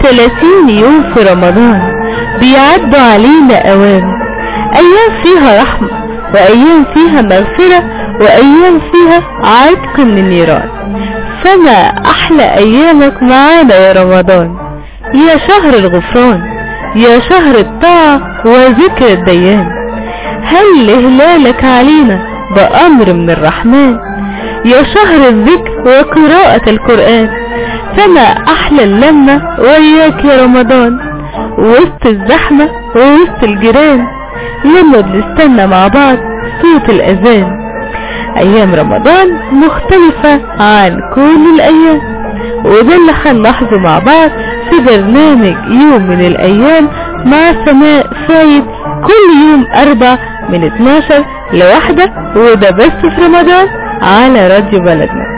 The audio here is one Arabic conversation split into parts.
30 يوم في رمضان بيعدوا علينا اوام، ايام فيها رحمة وايام فيها مغفرة وايام فيها عتق من النيران. فما احلى ايامك معانا يا رمضان، يا شهر الغفران، يا شهر الطاعة وذكر الديان. هل هلالك علينا بأمر من الرحمن، يا شهر الذكر وقراءة القرآن. فما احلى اللمة وياك يا رمضان، وسط الزحمة ووسط الجيران، لما بنستنى مع بعض صوت الاذان. ايام رمضان مختلفة عن كل الايام، وده اللي هنلاحظه مع بعض في برنامج يوم من الايام مع سماء فايد كل يوم 4 من 12 ل1، وده بس في رمضان على راديو بلدنا.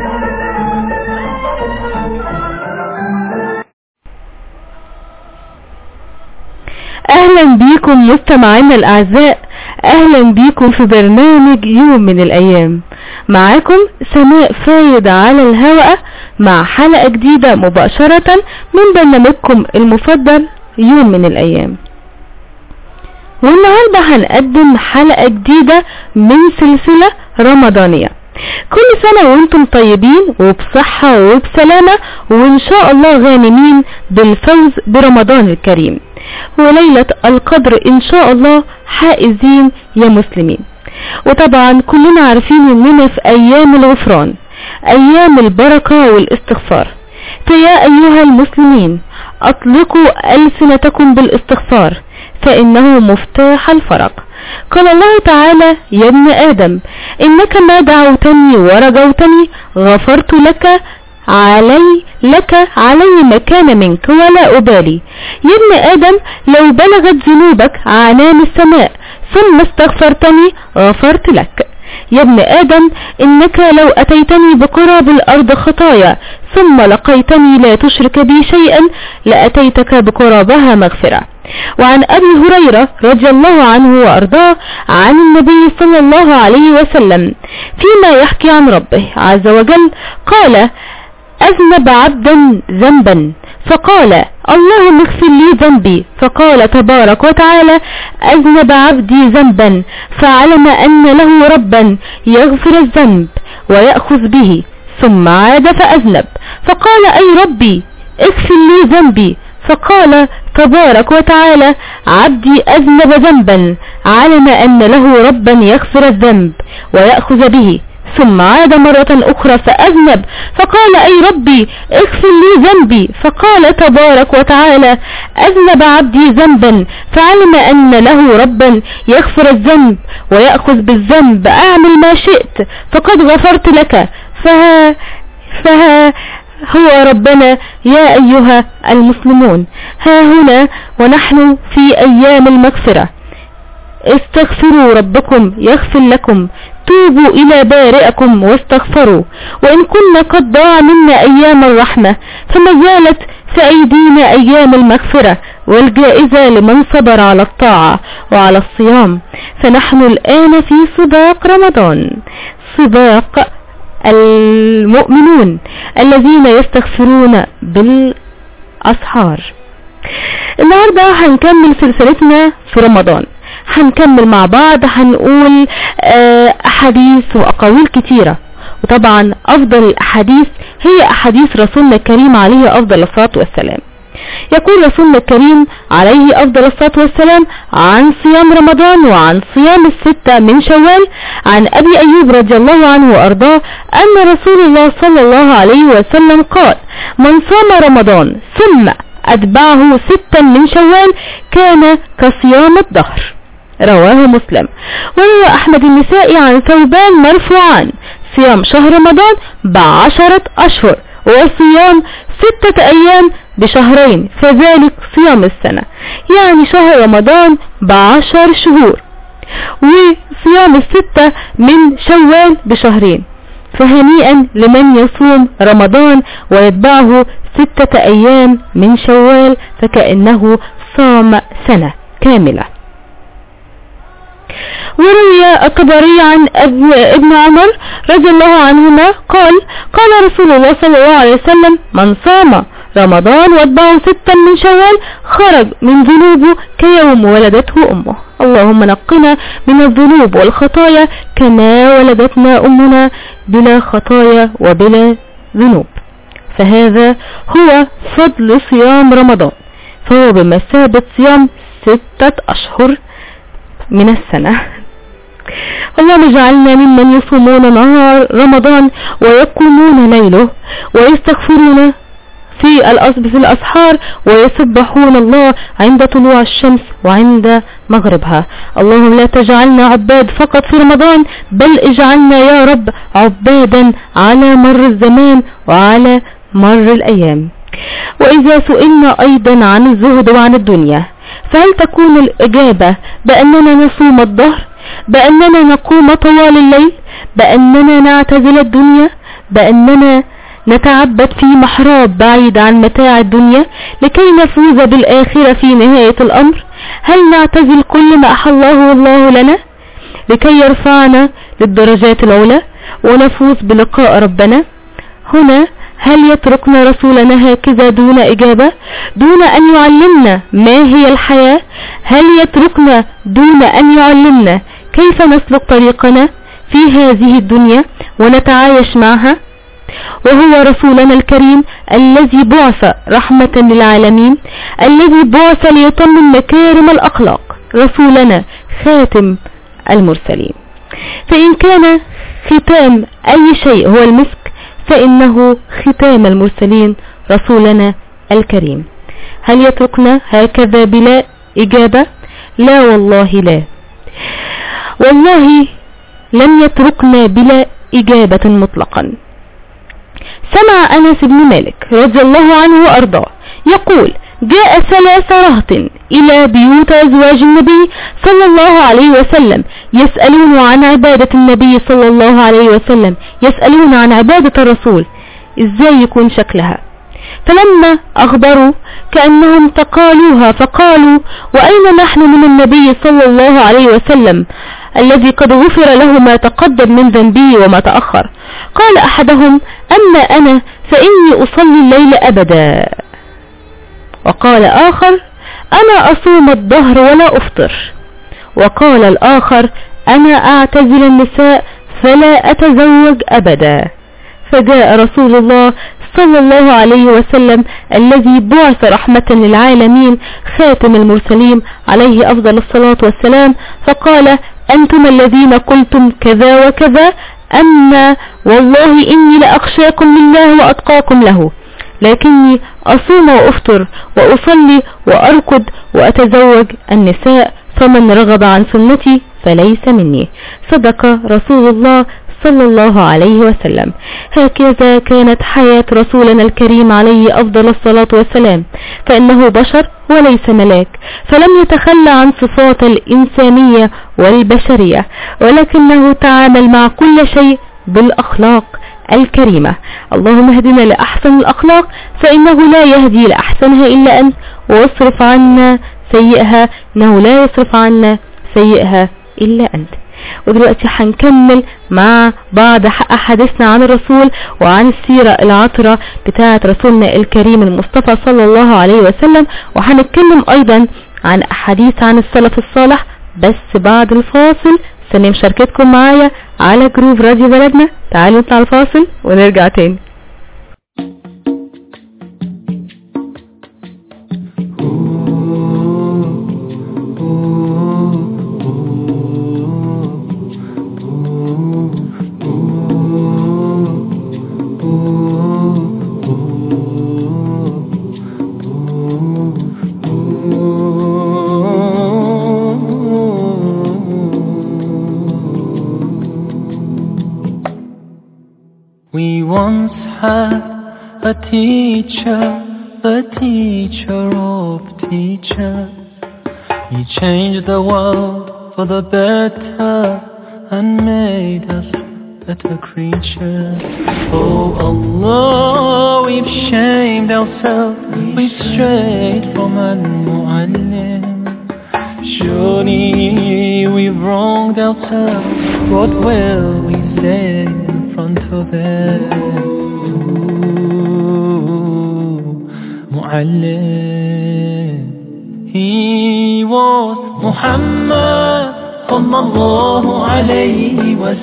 اهلا بيكم مستمعينا الاعزاء، اهلا بيكم في برنامج يوم من الايام. معاكم سماء فايد على الهواء مع حلقة جديدة مباشرة من برنامجكم المفضل يوم من الايام. والنهاردة هنقدم حلقة جديدة من سلسلة رمضانية. كل سنة وانتم طيبين وبصحة وبسلامة، وان شاء الله غانمين بالفوز برمضان الكريم وليلة القدر ان شاء الله حائزين يا مسلمين. وطبعا كلنا عارفين اننا في ايام الغفران، ايام البركة والاستغفار. فيا ايها المسلمين اطلقوا ألسنتكم بالاستغفار فانه مفتاح الفرج. قال الله تعالى: يا ابن آدم إنك ما دعوتني ورجوتني غفرت لك علي ما كان منك ولا أبالي. يا ابن آدم لو بلغت ذنوبك عنان السماء ثم استغفرتني غفرت لك. يا ابن آدم إنك لو أتيتني بقراب الأرض خطايا ثم لقيتني لا تشرك بي شيئا لأتيتك بقرابها مغفرة. وعن أبي هريرة رضي الله عنه وأرضاه عن النبي صلى الله عليه وسلم فيما يحكي عن ربه عز وجل قال: أذنب عبدا ذنبا فقال: اللهم اغفر لي ذنبي، فقال تبارك وتعالى: أذنب عبدي ذنبا فعلم أن له ربا يغفر الذنب ويأخذ به، ثم عاد فأذنب فقال: أي ربي اغفر لي ذنبي، فقال تبارك وتعالى: عبدي أذنب ذنبا علم أن له ربا يغفر الذنب ويأخذ به، ثم عاد مرة أخرى فأذنب فقال: أي ربي اغفر لي ذنبي، فقال تبارك وتعالى: أذنب عبدي ذنبا فعلم أن له ربا يغفر الذنب ويأخذ بالذنب، أعمل ما شئت فقد غفرت لك. فها هو ربنا. يا أيها المسلمون، ها هنا ونحن في أيام المغفرة. استغفروا ربكم يغفر لكم، توبوا إلى بارئكم واستغفروا. وإن كنا قد ضاع منا أيام الرحمة فما زالت في أيدينا أيام المغفرة والجائزة لمن صبر على الطاعة وعلى الصيام. فنحن الآن في سباق رمضان، سباق المؤمنون الذين يستغفرون بالأسحار. النهاردة هنكمل سلسلتنا في رمضان، هنكمل مع بعض، هنقول أحاديث وأقاويل كتيرة. وطبعا أفضل الأحاديث هي أحاديث رسولنا الكريم عليه أفضل الصلاة والسلام. يقول رسولنا الكريم عليه أفضل الصلاة والسلام عن صيام رمضان وعن صيام 6 من شوال عن أبي أيوب رضي الله عنه وأرضاه أن رسول الله صلى الله عليه وسلم قال: من صام رمضان ثم أتبعه 6 من شوال كان كصيام الدهر. رواه مسلم. وروى أحمد النسائي عن ثوبان مرفوعا: صيام شهر رمضان ب10 أشهر وصيام 6 أيام بشهرين فذلك صيام السنة. يعني شهر رمضان ب10 شهور وصيام 6 من شوال بشهرين. فهنيئا لمن يصوم رمضان ويتبعه 6 أيام من شوال فكأنه صام سنة كاملة. وروي الطبري عن ابن عمر رضي الله عنهما قال: قال رسول الله صلى الله عليه وسلم: من صام رمضان واتبعه 6 من شوال خرج من ذنوبه كيوم ولدته أمه. اللهم نقنا من الذنوب والخطايا كما ولدتنا أمنا بلا خطايا وبلا ذنوب. فهذا هو فضل صيام رمضان، فهو بمثابة صيام 6 أشهر من السنة. اللهم اجعلنا ممن يصومون نهار رمضان ويقومون ليله ويستغفرون في الأسحار ويسبحون الله عند طلوع الشمس وعند مغربها. اللهم لا تجعلنا عباد فقط في رمضان، بل اجعلنا يا رب عبادا على مر الزمان وعلى مر الأيام. وإذا سئلنا أيضا عن الزهد وعن الدنيا، فهل تكون الإجابة بأننا نصوم الظهر، بأننا نقوم طوال الليل، بأننا نعتزل الدنيا، بأننا نتعبد في محراب بعيد عن متاع الدنيا لكي نفوز بالآخرة في نهاية الأمر؟ هل نعتزل كل ما أحله الله لنا لكي يرفعنا للدرجات العلى ونفوز بلقاء ربنا؟ هنا هل يتركنا رسولنا هكذا دون إجابة، دون أن يعلمنا ما هي الحياة؟ هل يتركنا دون أن يعلمنا كيف نسلك طريقنا في هذه الدنيا ونتعايش معها؟ وهو رسولنا الكريم الذي بعث رحمة للعالمين، الذي بعث ليتمم مكارم الأخلاق، رسولنا خاتم المرسلين. فإن كان ختام أي شيء هو المسك، فإنه ختام المرسلين رسولنا الكريم. هل يتركنا هكذا بلا إجابة؟ لا والله لا، والله لن يتركنا بلا إجابة مطلقا. سمع أنس بن مالك رضي الله عنه وأرضاه يقول: جاء 3 رهط إلى بيوت أزواج النبي صلى الله عليه وسلم يسألون عن عبادة النبي صلى الله عليه وسلم، يسألون عن عبادة الرسول إزاي يكون شكلها. فلما أخبروا كأنهم تقالوها فقالوا: وأين نحن من النبي صلى الله عليه وسلم الذي قد غفر له ما تقدم من ذنبه وما تأخر؟ قال أحدهم: أما أنا فإني أصلي الليل أبدا. وقال آخر: أنا أصوم الظهر ولا أفطر. وقال الآخر: أنا أعتزل النساء فلا أتزوج أبدا. فجاء رسول الله صلى الله عليه وسلم الذي بعث رحمة للعالمين خاتم المرسلين عليه أفضل الصلاة والسلام، فقال: أنتم الذين قلتم كذا وكذا، أما والله إني لأخشاكم لله وأتقاكم له، لكني أصوم وأفطر وأصلي وأركض وأتزوج النساء، فمن رغب عن سنتي فليس مني. صدق رسول الله صلى الله عليه وسلم. هكذا كانت حياة رسولنا الكريم عليه أفضل الصلاة والسلام، فإنه بشر وليس ملاك، فلم يتخلى عن صفات الإنسانية والبشرية، ولكنه تعامل مع كل شيء بالأخلاق الكريمة. اللهم اهدنا لأحسن الأخلاق، فإنه لا يهدي لأحسنها إلا أنت، واصرف عنا سيئها، إنه لا يصرف عنا سيئها إلا أنت. ودلوقتي هنكمل مع بعض أحاديثنا عن الرسول وعن السيرة العطرة بتاعة رسولنا الكريم المصطفى صلى الله عليه وسلم، وهنتكلم أيضا عن أحاديث عن السلف الصالح، بس بعد الفاصل. استني مشاركتكم معايا على جروب راديو بلدنا. تعالوا نطلع الفاصل ونرجع تاني. We once had a teacher, the teacher of teachers. He changed the world for the better and made us better creatures. Oh Allah, we've shamed ourselves, we've strayed from Al-Mu'allim. Surely we've wronged ourselves, what will we say in front of them? معلم. He was Muhammad sallallahu alayhi wa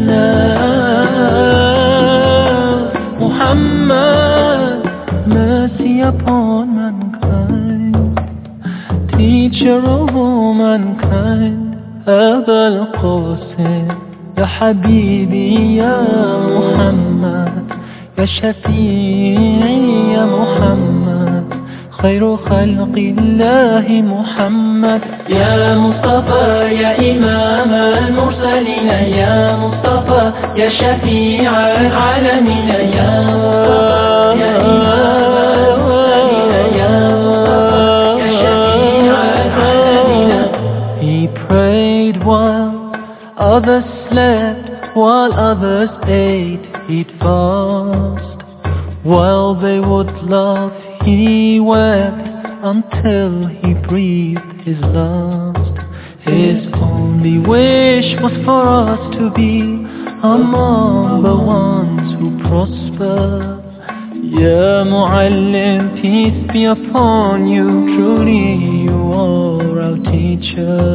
sallam. Muhammad, mercy upon mankind, teacher of all mankind. أبا القاسم يا حبيبي يا محمد، يا شفيعي يا محمد، خير خلق الله محمد. يا مصطفى يا إمام المرسلين، يا مصطفى يا شفيع العالمين، يا مصطفى يا إمام المرسلين، يا مصطفى يا شفيع العالمين. He prayed while others slept, while others ate. He'd fast while they would laugh. He wept until he breathed his last. His only wish was for us to be among the ones who prosper. Ya Muallim, peace be upon you, truly you are our teacher.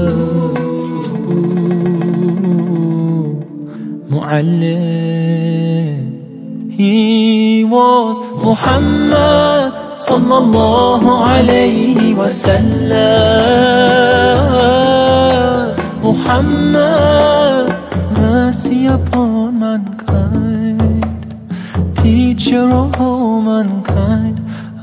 Muallim. He was Muhammad sallallahu alayhi wa sallam. Muhammad, mercy upon mankind, teacher of all mankind.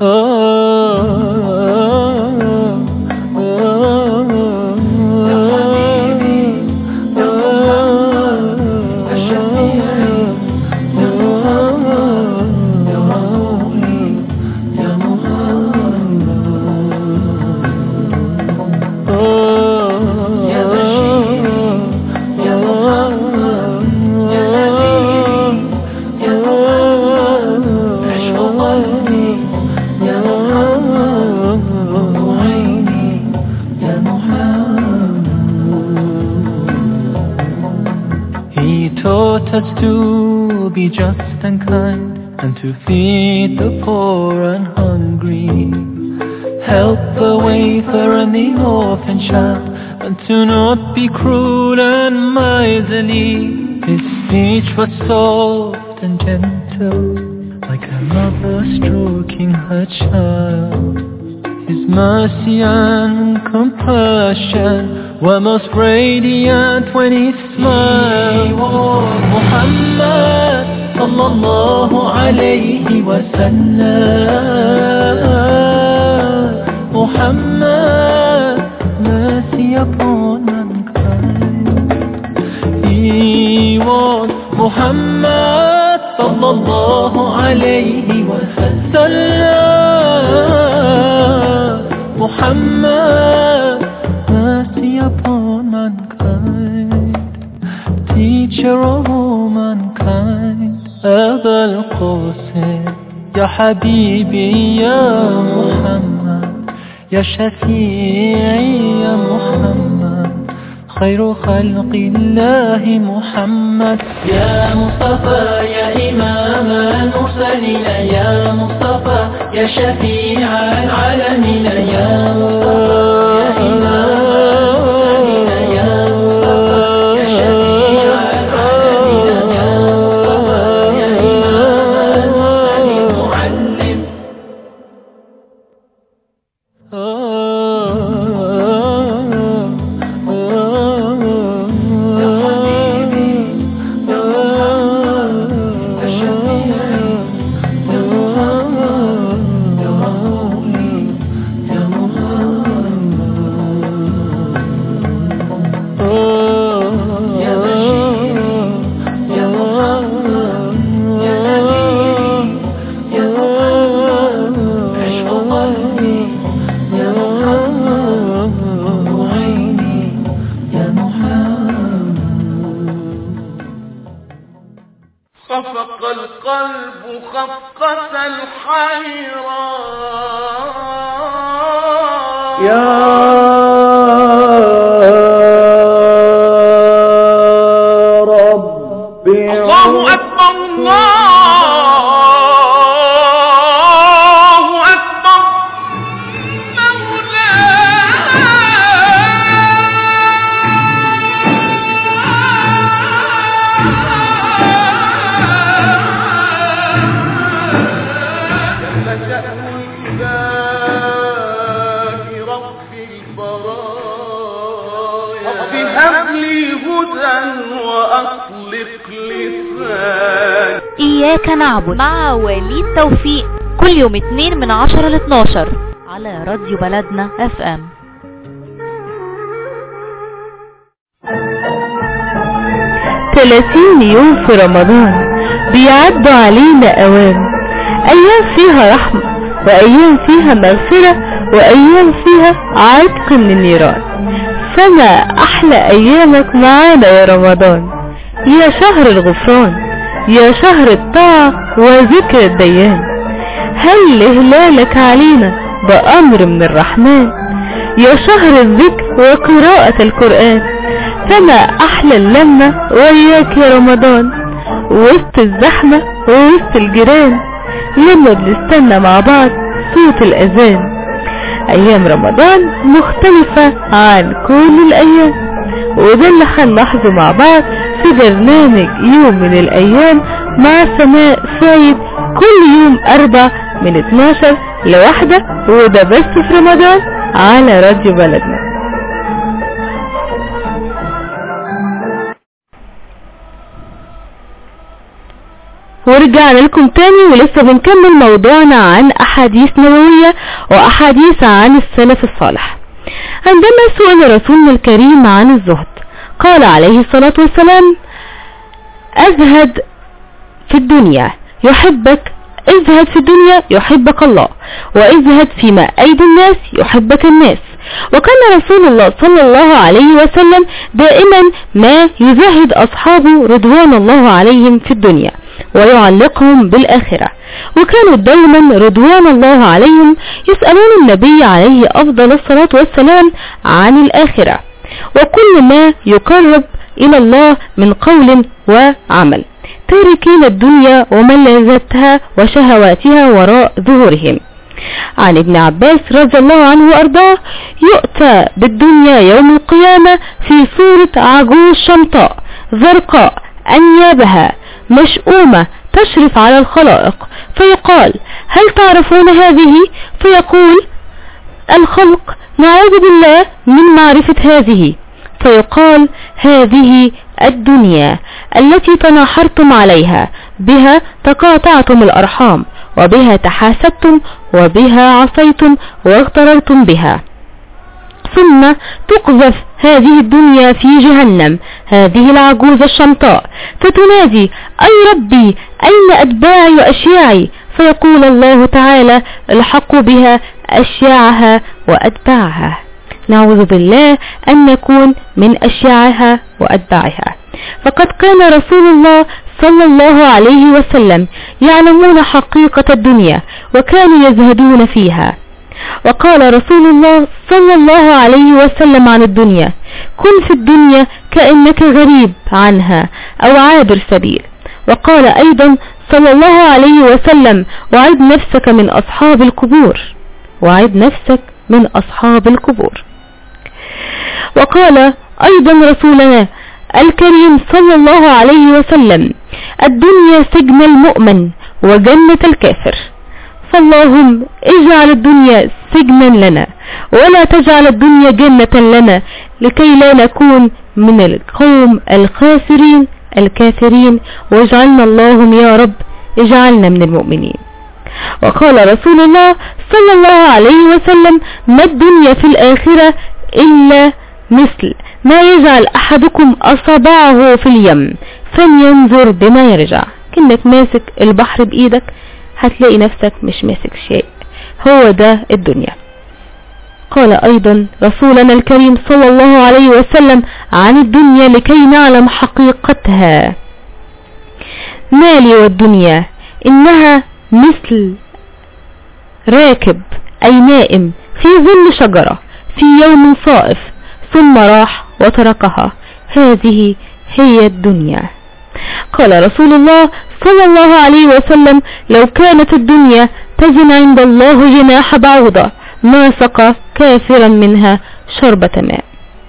Us to be just and kind, and to feed the poor and hungry, help the wafer and the orphan child, and to not be cruel and miserly. His speech was soft and gentle, like a mother stroking her child. His mercy and compassion were most radiant when he smiled. He was Muhammad sallallahu alayhi wa sallam. Muhammad, mercy upon mankind. He was Muhammad sallallahu alayhi wa sallam. Muhammad, mercy upon mankind, teacher of all mankind. أبا القاسم يا حبيبي يا محمد، يا شفيعي يا محمد، خير خلق الله محمد. يا مصطفى يا إمام المرسلين، يا مصطفى يا شفيع العالمين، يا مصطفى يا إمام المرسلين، يا مصطفى يا شفيع العالمين، يا مصطفى يا إمام المرسلين خفق القلب خفقة الحيران. يا ربي الله أكبر الله أكبر. شأن الإله رب البرايا رب هب لي هدى وأطلق لساني. إياك نعبد مع وليد توفيق كل يوم 2 من 10 ل 12 على راديو بلدنا FM. 30 يوم في رمضان بيعدوا علينا أوام، أيام فيها رحمة وأيام فيها مغفرة وأيام فيها عتق من النيران. فما أحلى أيامك معانا يا رمضان، يا شهر الغفران، يا شهر الطاعة وذكر الديان. هل هلالك علينا بأمر من الرحمن، يا شهر الذكر وقراءة القرآن. فما أحلى اللمة وياك يا رمضان، وسط الزحمة ووسط الجيران، لما بنستنى مع بعض صوت الأذان. أيام رمضان مختلفة عن كل الأيام، وده اللي هنلاحظه مع بعض في برنامج يوم من الأيام مع سماء سيد كل يوم 4 من 12 ل1، وده بس في رمضان على راديو بلدنا. ورجعنا لكم تاني ولسه بنكمل موضوعنا عن أحاديث نبوية وأحاديث عن السلف الصالح. عندما سئل رسولنا الكريم عن الزهد قال عليه الصلاة والسلام: ازهد في الدنيا يحبك، ازهد في الدنيا يحبك الله، وازهد فيما أيدي الناس يحبك الناس. وكان رسول الله صلى الله عليه وسلم دائما ما يزهد أصحابه رضوان الله عليهم في الدنيا ويعلقهم بالآخرة، وكانوا دائما رضوان الله عليهم يسألون النبي عليه أفضل الصلاة والسلام عن الآخرة وكل ما يقرب إلى الله من قول وعمل، تاركين الدنيا وملذتها وشهواتها وراء ظهورهم. عن ابن عباس رضي الله عنه وأرضاه: يؤتى بالدنيا يوم القيامة في صورة عجوز شمطاء زرقاء أنيابها مشؤومة تشرف على الخلائق، فيقال: هل تعرفون هذه؟ فيقول الخلق: نعوذ بالله من معرفة هذه. فيقال: هذه الدنيا التي تناحرتم عليها، بها تقاطعتم الأرحام، وبها تحاسدتم، وبها عصيتم واغتررتم بها. ثم تقذف هذه الدنيا في جهنم هذه العجوز الشمطاء، فتنادي: أي ربي أين أتباعي وأشياعي؟ فيقول الله تعالى: الحقوا بها أشياعها وأتباعها. نعوذ بالله أن نكون من أشياعها وأتباعها. فقد كان رسول الله صلى الله عليه وسلم يعلمون حقيقة الدنيا وكانوا يزهدون فيها. وقال رسول الله صلى الله عليه وسلم عن الدنيا: كن في الدنيا كأنك غريب عنها أو عابر سبيل. وقال أيضا صلى الله عليه وسلم: وعد نفسك من أصحاب القبور، وعد نفسك من أصحاب القبور. وقال أيضا رسولنا الكريم صلى الله عليه وسلم: الدنيا سجن المؤمن وجنة الكافر. فاللهم اجعل الدنيا سجنا لنا ولا تجعل الدنيا جنة لنا، لكي لا نكون من القوم الخاسرين الكافرين، واجعلنا اللهم يا رب اجعلنا من المؤمنين. وقال رسول الله صلى الله عليه وسلم: ما الدنيا في الآخرة إلا مثل ما يجعل أحدكم أصابعه في اليم فلينظر بما يرجع. كأنك ماسك البحر بإيدك هتلاقي نفسك مش ماسك شيء، هو ده الدنيا. قال أيضا رسولنا الكريم صلى الله عليه وسلم عن الدنيا لكي نعلم حقيقتها: مالي والدنيا إنها مثل راكب أي نائم في ظل شجرة في يوم صائف ثم راح وتركها، هذه هي الدنيا. قال رسول الله صلى الله عليه وسلم: لو كانت الدنيا تزن عند الله جناح بعوضة ما سقى كافرا منها شربة ماء.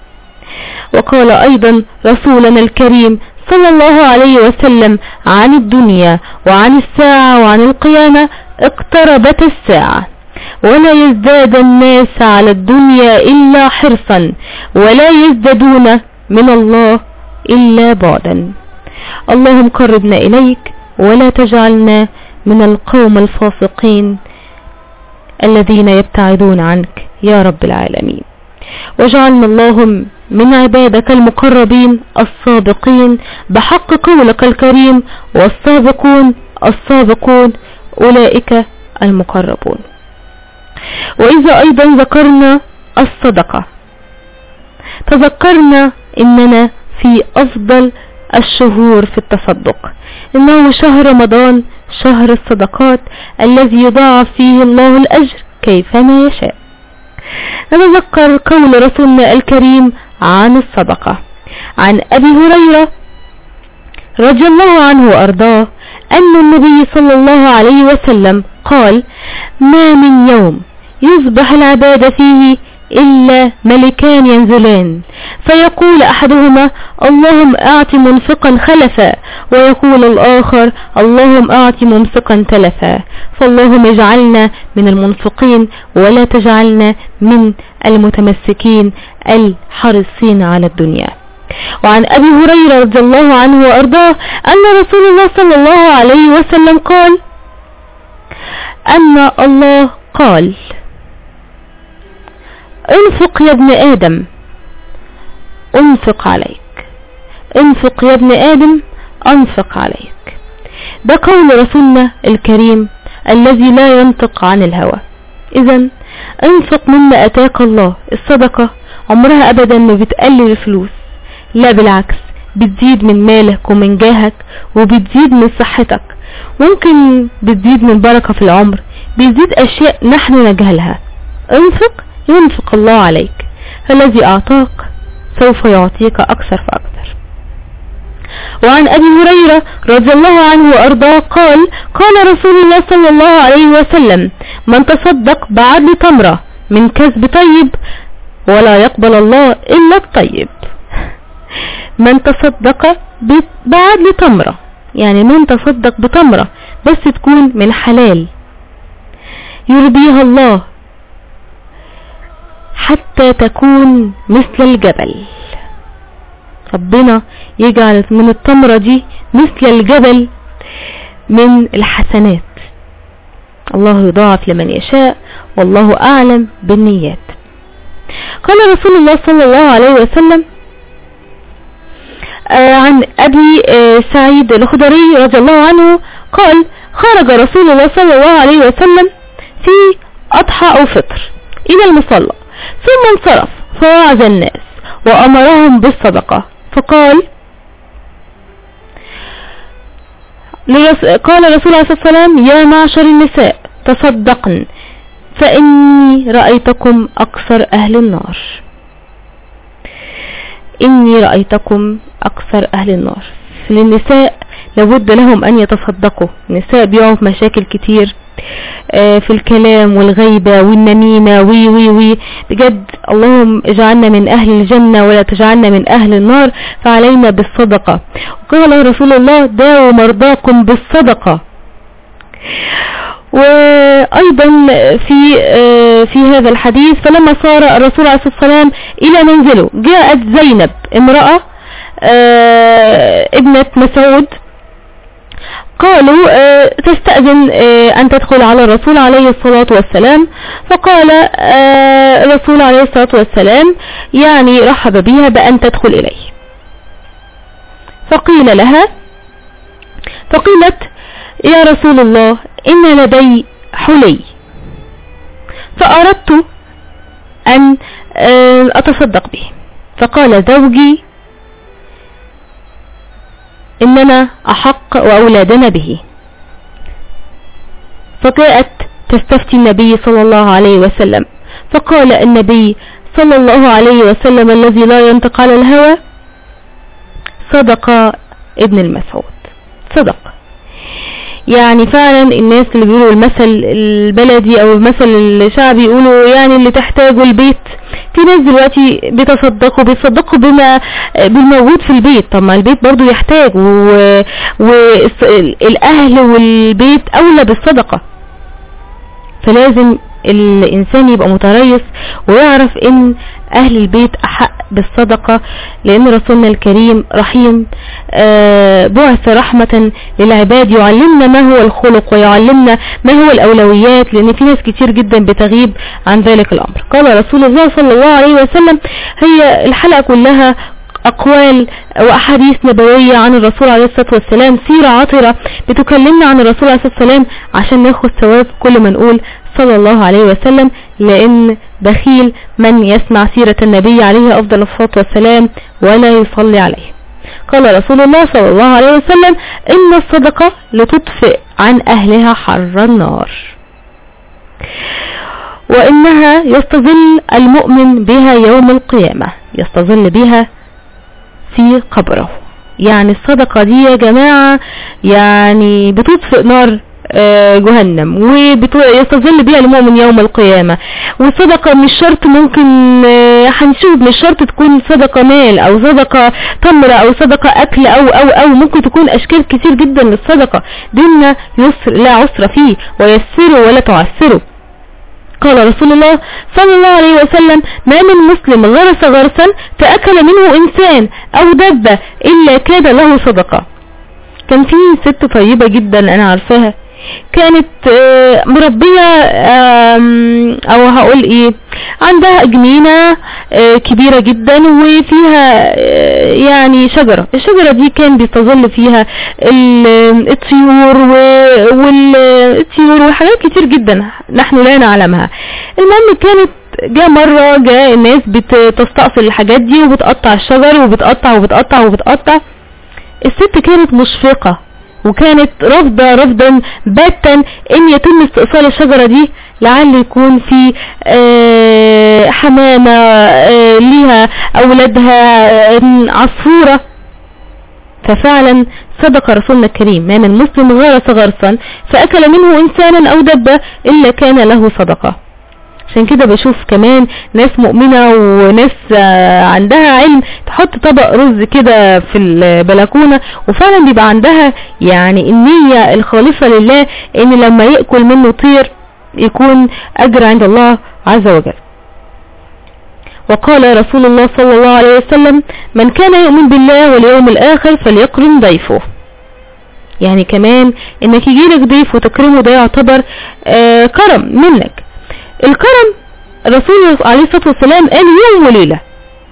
وقال أيضا رسولنا الكريم صلى الله عليه وسلم عن الدنيا وعن الساعة وعن القيامة: اقتربت الساعة ولا يزداد الناس على الدنيا إلا حرصا ولا يزدادون من الله إلا بعدا. اللهم قربنا إليك ولا تجعلنا من القوم الفاسقين الذين يبتعدون عنك يا رب العالمين، واجعلنا اللهم من عبادك المقربين السابقين بحق قولك الكريم، والسابقون السابقون أولئك المقربون. وإذا أيضا ذكرنا الصدقة تذكرنا إننا في أفضل الشهور في التصدق، إنه شهر رمضان شهر الصدقات الذي يضاعف فيه الله الأجر كيفما يشاء. نتذكر قول رسولنا الكريم عن الصدقة عن أبي هريرة رضي الله عنه وأرضاه أن النبي صلى الله عليه وسلم قال: ما من يوم يصبح العباد فيه إلا ملكان ينزلان، فيقول أحدهما: اللهم أعط منفقا خلفا، ويقول الآخر: اللهم أعط ممسكا تلفا. فاللهم اجعلنا من المنفقين ولا تجعلنا من المتمسكين الحريصين على الدنيا. وعن أبي هريرة رضي الله عنه وأرضاه أن رسول الله صلى الله عليه وسلم قال أن الله قال: انفق يا ابن آدم انفق عليك، انفق يا ابن آدم انفق عليك. ده قول رسولنا الكريم الذي لا ينطق عن الهوى. إذن انفق مما أتاك الله. الصدقة عمرها أبدا ما بتقلل الفلوس، لا بالعكس بتزيد من مالك ومن جاهك وبتزيد من صحتك، ممكن بتزيد من بركة في العمر، بتزيد أشياء نحن نجهلها. انفق ينفق الله عليك، فالذي أعطاك سوف يعطيك أكثر فأكثر. وعن أبي هريرة رضي الله عنه وأرضاه قال: قال رسول الله صلى الله عليه وسلم: من تصدق بعدل تمرة من كسب طيب ولا يقبل الله إلا الطيب. من تصدق بعدل تمرة، يعني من تصدق بتمرة بس تكون من حلال يرضيها الله حتى تكون مثل الجبل. ربنا يجعل من التمرة دي مثل الجبل من الحسنات. الله يضاعف لمن يشاء والله أعلم بالنيات. قال رسول الله صلى الله عليه وسلم عن أبي سعيد الخدري رضي الله عنه قال: خرج رسول الله صلى الله عليه وسلم في أضحى أو فطر إلى المصلى، ثم انصرف فوعظ الناس وأمرهم بالصدقة، فقال: قال رسول الله صلى الله عليه وسلم: يا معشر النساء تصدقن فإني رأيتكم أكثر أهل النار. إني رأيتكم أكثر أهل النار. للنساء لابد لهم أن يتصدقوا. النساء بيقعوا في مشاكل كتير في الكلام والغيبة والنميمة وي بجد. اللهم اجعلنا من أهل الجنة ولا تجعلنا من أهل النار، فعلينا بالصدقة. وقال رسول الله: داووا مرضاكم بالصدقة. وأيضا في هذا الحديث: فلما صار الرسول عليه الصلاة والسلام إلى منزله جاءت زينب امرأة ابنة مسعود، قالوا تستأذن أن تدخل على الرسول عليه الصلاة والسلام، فقال الرسول عليه الصلاة والسلام يعني رحب بها بأن تدخل إليه. فقيل لها، فقيلت: يا رسول الله إن لدي حلي فأردت أن أتصدق به. فقال زوجي: إننا أحق وأولادنا به. فجاءت تستفتي النبي صلى الله عليه وسلم، فقال النبي صلى الله عليه وسلم الذي لا ينطق على الهوى: صدق ابن المسعود. صدق. يعني فعلا الناس اللي بيقولوا المثل البلدي او المثل الشعبي يقولوا يعني اللي تحتاجه البيت. في ناس دلوقتي بيتصدقوا بالموجود في البيت. طب ما البيت برضو يحتاج، والاهل والبيت اولى بالصدقة. فلازم الإنسان يبقى متريث ويعرف ان اهل البيت احق بالصدقة، لان رسولنا الكريم رحيم بعث رحمة للعباد، يعلمنا ما هو الخلق ويعلمنا ما هو الاولويات، لان في ناس كتير جدا بتغيب عن ذلك الامر. قال رسول الله صلى الله عليه وسلم: هي الحلقة كلها اقوال واحاديث نبوية عن الرسول عليه الصلاة والسلام، سيرة عطرة بتكلمنا عن الرسول عليه الصلاة والسلام عشان ناخد ثواب كل ما نقول صلى الله عليه وسلم، لان بخيل من يسمع سيرة النبي عليه افضل الصلاة والسلام ولا يصلي عليه. قال رسول الله صلى الله عليه وسلم: ان الصدقة لتطفئ عن اهلها حر النار، وانها يستظل المؤمن بها يوم القيامة، يستظل بها في قبره. يعني الصدقة دي يا جماعة يعني بتطفئ نار جهنم ويستظل بها المؤمن يوم القيامة. والصدقة مش شرط، ممكن هنشوف مش شرط تكون صدقة مال او صدقة تمر او صدقة اكل او ممكن تكون اشكال كتير جدا للصدقة. ديننا يسر لا عسر فيه، ويسروا ولا تعسروا. قال رسول الله صلى الله عليه وسلم: ما من مسلم غرس غرسا فأكل منه إنسان أو دبة إلا كان له صدقة. كان في ست طيبة جدا أنا عارفاها، كانت مربية او هقول ايه، عندها جنينة كبيرة جدا وفيها يعني شجرة. الشجرة دي كان بيستظل فيها الطيور والطيور وحاجات كتير جدا نحن لا نعلمها. المهم كانت مرة جاء الناس بتستأصل الحاجات دي وبتقطع الشجر وبتقطع. الست كانت مشفقة وكانت رافضا باتا ان يتم استئصال الشجرة دي، لعل يكون في حمامة ليها اولادها عصفورة. ففعلا صدق رسولنا الكريم: ما من مسلم غرس غرسا فاكل منه انسانا او دبة الا كان له صدقة. عشان كده بشوف كمان ناس مؤمنة وناس عندها علم تحط طبق رز كده في البلكونة، وفعلا بيبقى عندها يعني النية الخالصة لله ان لما يأكل منه طير يكون اجر عند الله عز وجل. وقال رسول الله صلى الله عليه وسلم: من كان يؤمن بالله واليوم الاخر فليكرم ضيفه. يعني كمان انك يجيلك ضيف وتكرمه ده يعتبر كرم منك. الكرم الرسول عليه الصلاة والسلام قال يوم وليلة،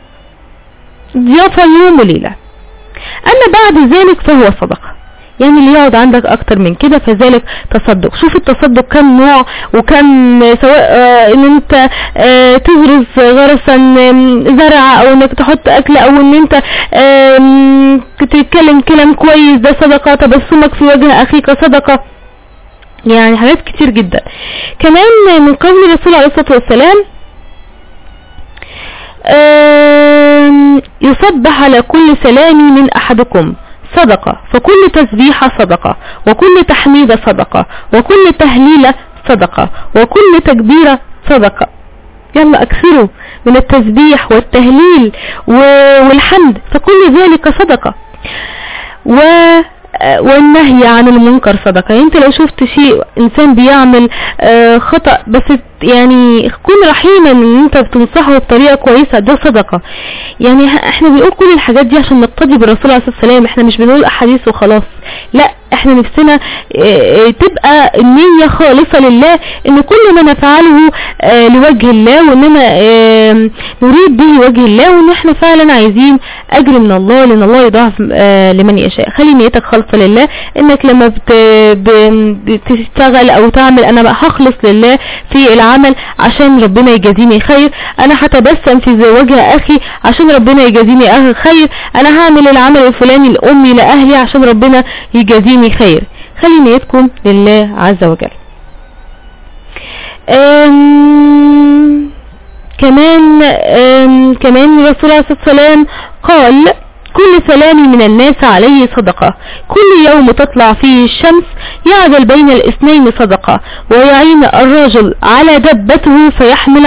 ضيافة يوم وليلة. اما بعد ذلك فهو صدقة، يعني اللي يقعد عندك اكتر من كده فذلك تصدق. شوف التصدق كم نوع وكم، سواء ان انت تغرس غرسا زرع او انك تحط اكل او ان انت تتكلم كلام كويس ده صدقة، تبسمك في وجه اخيك صدقة، يعني حاجات كتير جدا. كمان من قول الرسول عليه الصلاة والسلام: يصبح على كل سلام من احدكم صدقة، فكل تسبيحة صدقة، وكل تحميدة صدقة، وكل تهليلة صدقة، وكل تكبيرة صدقة. يلا اكثروا من التسبيح والتهليل والحمد، فكل ذلك صدقة. والنهي عن المنكر صدقة. يعني انت لو شفت شيء انسان بيعمل خطأ بس يعني كن رحيما ان انت بتنصحه بطريقة كويسة، ده صدقة. يعني احنا بنقول كل الحاجات دي عشان نقتدي بالرسول عليه الصلاة والسلام، احنا مش بنقول احاديث وخلاص، لا احنا نفسنا تبقى النية خالصة لله، ان كل ما نفعله لوجه الله، واننا نريد به وجه الله، وان احنا فعلا عايزين اجر من الله، لان الله يضاعف لمن يشاء. خلي نيتك خالصة لله، انك لما بتشتغل او تعمل انا بقى هخلص لله في العمل عشان ربنا يجازيني خير، انا هتبسم في وجه اخي عشان ربنا يجازيني خير، انا هعمل العمل الفلاني لامي لاهلي عشان ربنا يجازيني خير. خلي نيتكم لله عز وجل. كمان الرسول عليه الصلاة والسلام كل سلام من الناس عليه صدقة، كل يوم تطلع فيه الشمس يعدل بين الاثنين صدقة، ويعين الرجل على دبته فيحمل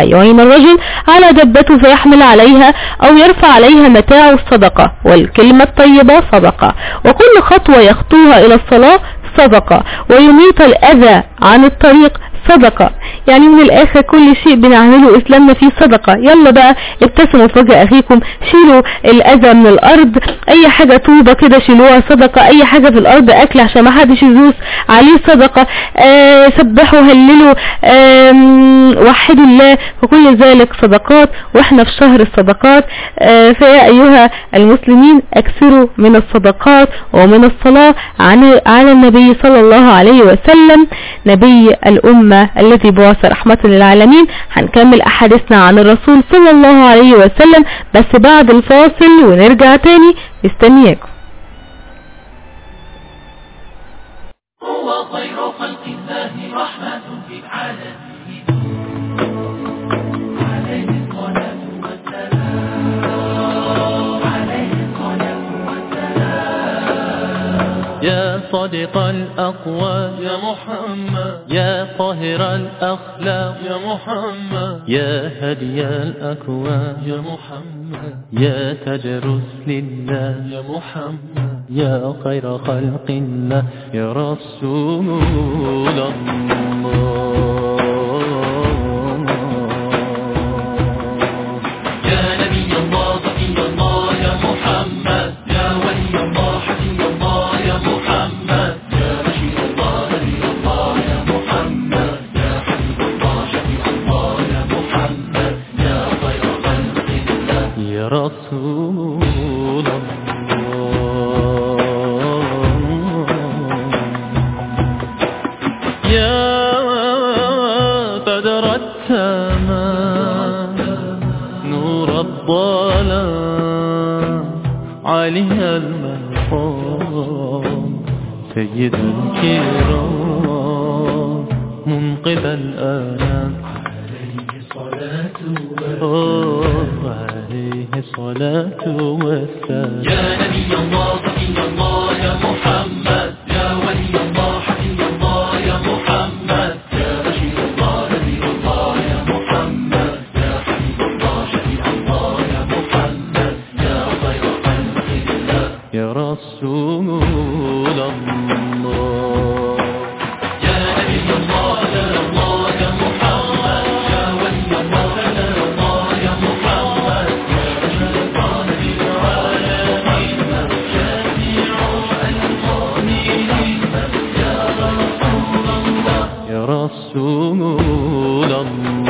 عليها أو يرفع عليها متاع الصدقة، والكلمة الطيبة صدقة، وكل خطوة يخطوها إلى الصلاة صدقة، ويميط الأذى عن الطريق صدقة. يعني من الآخر كل شيء بنعمله إسلامنا فيه صدقة. يلا بقى ابتسموا في وجه أخيكم، شيلوا الأذى من الأرض، أي حاجة طوبة كده شيلوها صدقة، أي حاجة في الأرض أكل عشان ما حدش يدوس عليه صدقة، سبحوا هللوا وحدوا الله، وكل ذلك صدقات، وإحنا في شهر الصدقات. فيا أيها المسلمين أكثروا من الصدقات ومن الصلاة على النبي صلى الله عليه وسلم نبي الأمة الذي بعث رحمة للعالمين. هنكمل أحاديثنا عن الرسول صلى الله عليه وسلم بس بعد الفاصل، ونرجع تاني مستنياكم. هو خير خلق الله رحمة في العالمين، عليه الصلاة والسلام. يا صادق الأقوال يا محمد، يا طاهر الأخلاق يا محمد، يا هدي الأكوان يا محمد، يا تاج رسل الله يا محمد، يا خير خلق الله يا رسول الله. يا نبي الله صفي الله يا محمد، يا ولي الله حفي الله يا محمد، يا بشير الله نبي الله يا محمد، يا حبيب الله شفيع الله يا محمد، يا خير خلق الله يا رسول الله. يا بدر التمام نور الظلام عليها المقام سيد الكرام منقذ الآلام عليه الصلاة والسلام. يا نبي الله صفي الله يا محمد، يا ولي الله حفي الله يا محمد، يا بشير الله نبي الله يا محمد، يا حبيب الله شفيع الله يا محمد، يا خير خلق الله يا رسول الله. يا نبي الله يا الله يا محمد، يا ولي الله يا الله يا محمد، يا بشير الله نبي العالمين، شفيع المؤمنين يا رسول الله يا رسول الله.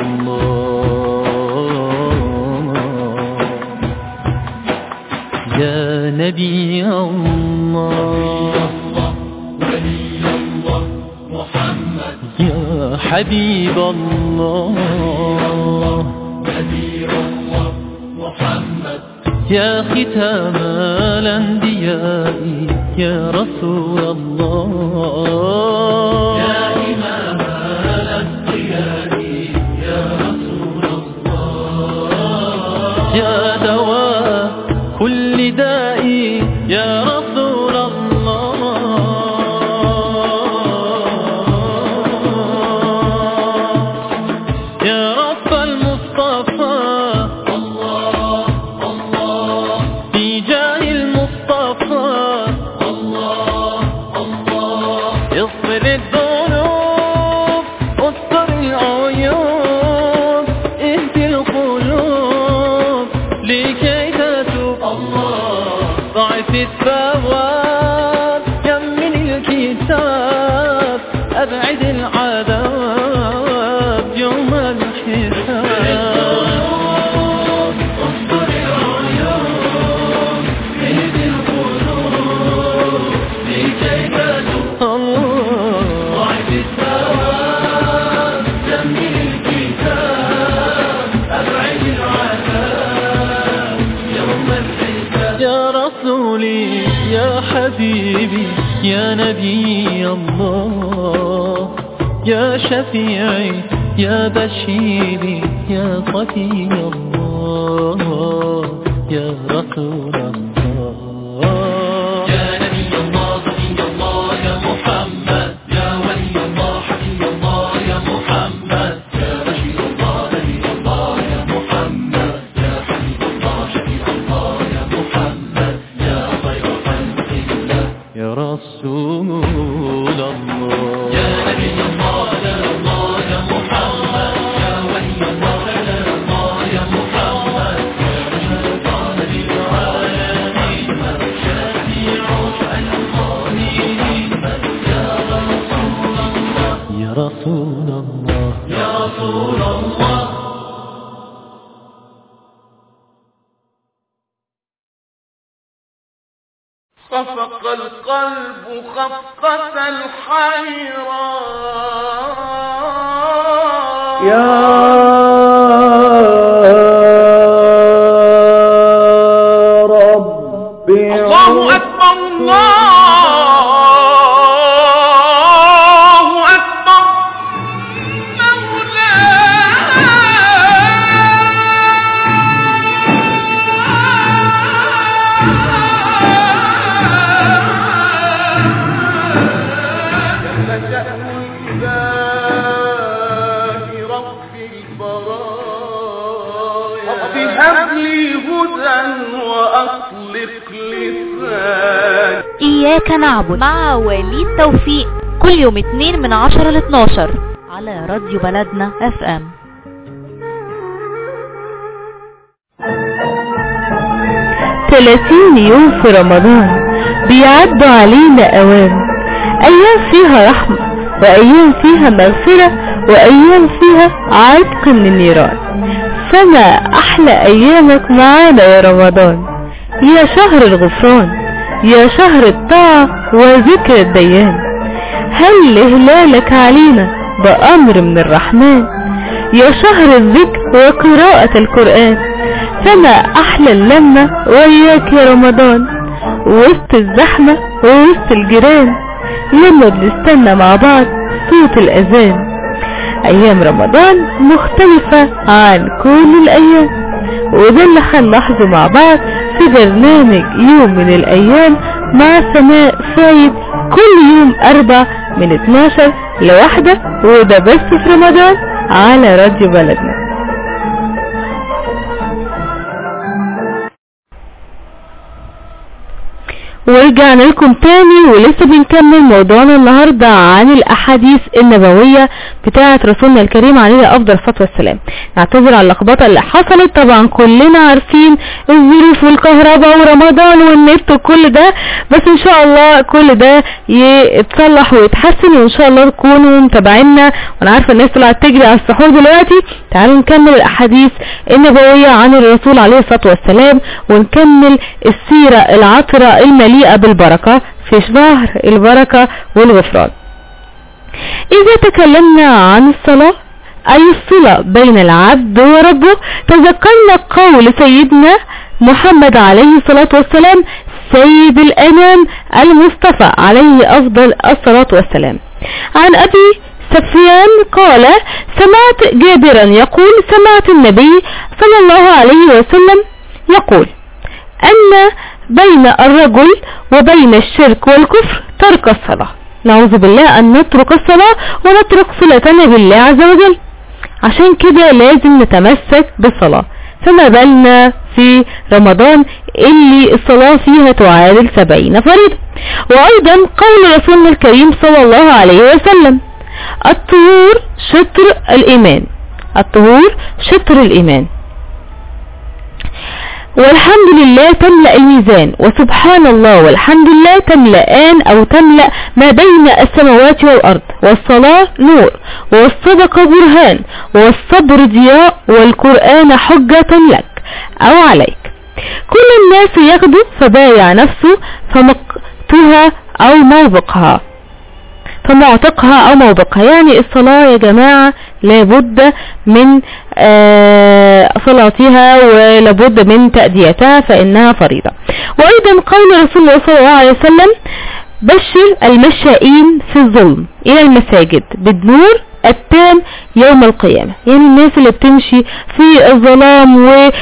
يا نبي الله ولي الله محمد، يا حبيب الله نبي الله محمد، يا ختام الأنبياء يا رسول الله، يا إمام الأتقياء يا رسول الله، يا دواء كل داء يا رسول الله، يا رب المصطفى الله الله في جاه المصطفى الله الله، اغفر الذنوب واستر العيوب اهدي القلوب لكي تتوب الله، ضعف الثواب يمن الكتاب أبعد العذاب يوم الحساب، اصبر العيون اهدي القلوب لكي تتوب الله، ضعف الثواب يمن الكتاب أبعد العذاب يوم الحساب. يا رسولي يا حبيبي يا نبي الله، يا شفيعي يا بشيري يا صفي الله يا رسول الله. رسول الله. خفق القلب خفقة الحيران يا ربي الله أكبر الله أكبر إياك نعبد مع وليد توفيق كل يوم 2 من 10 ل 12 على راديو بلدنا FM. 30 يوم في رمضان بيعدوا علينا أيام فيها رحمة وأيام فيها مغفرة وأيام فيها عتق من النيران. فما أحلى أيامك معانا يا رمضان، يا شهر الغفران، يا شهر الطاعة وذكر الديان. هل هلالك علينا بأمر من الرحمن، يا شهر الذكر وقراءة القرآن. فما أحلى اللمة وياك يا رمضان، وسط الزحمة ووسط الجيران، لما بنستنى مع بعض صوت الأذان. أيام رمضان مختلفة عن كل الأيام، وده اللي هنلاحظه مع بعض في برنامج يوم من الأيام مع سماء فايد كل يوم 4 من 12 ل1، وده بس في رمضان على راديو بلدنا. ورجعنا لكم تاني ولسه بنكمل موضوعنا النهاردة عن الأحاديث النبوية بتاعة رسولنا الكريم عليه أفضل الصلاة والسلام. نعتذر على اللخبطة اللي حصلت، طبعا كلنا عارفين الظروف والكهرباء ورمضان والنت وكل ده، بس ان شاء الله كل ده يتصلح ويتحسن، وان شاء الله تكونوا متابعينا. وانا عارفة الناس طلعت تجري على السحور دلوقتي. تعالوا نكمل الأحاديث النبوية عن الرسول عليه الصلاة والسلام، ونكمل السيرة العطرة المليئة بالبركة في شهر البركة والغفران. إذا تكلمنا عن الصلاة أي الصلة بين العبد وربه، تذكرنا قول سيدنا محمد عليه الصلاة والسلام سيد الأنام المصطفى عليه أفضل الصلاة والسلام. عن أبي سفيان قال: سمعت جابرا يقول: سمعت النبي صلى الله عليه وسلم يقول أن بين الرجل وبين الشرك والكفر ترك الصلاة. نعوذ بالله أن نترك الصلاة ونترك صلتنا بالله عز وجل. عشان كده لازم نتمسك بالصلاة، فما بالنا في رمضان اللي الصلاة فيها تعادل 70 فريضة. وأيضا قول رسولنا الكريم صلى الله عليه وسلم: الطهور شطر الإيمان، الطهور شطر الإيمان، والحمد لله تملأ الميزان، وسبحان الله والحمد لله تملأان أو تملأ ما بين السماوات والأرض، والصلاة نور، والصدقة برهان، والصبر ضياء، والقرآن حجة لك أو عليك. كل الناس يغدو فبايع نفسه فمقتها أو موبقها، فمعتقها أو موبقها. يعني الصلاة يا جماعة لابد من صلاتها ولابد من تأديتها فإنها فريضة. وأيضا قول رسول الله صلى الله عليه وسلم: بشر المشائين في الظلم إلى المساجد بالنور التام يوم القيامة. يعني الناس اللي بتمشي في الظلام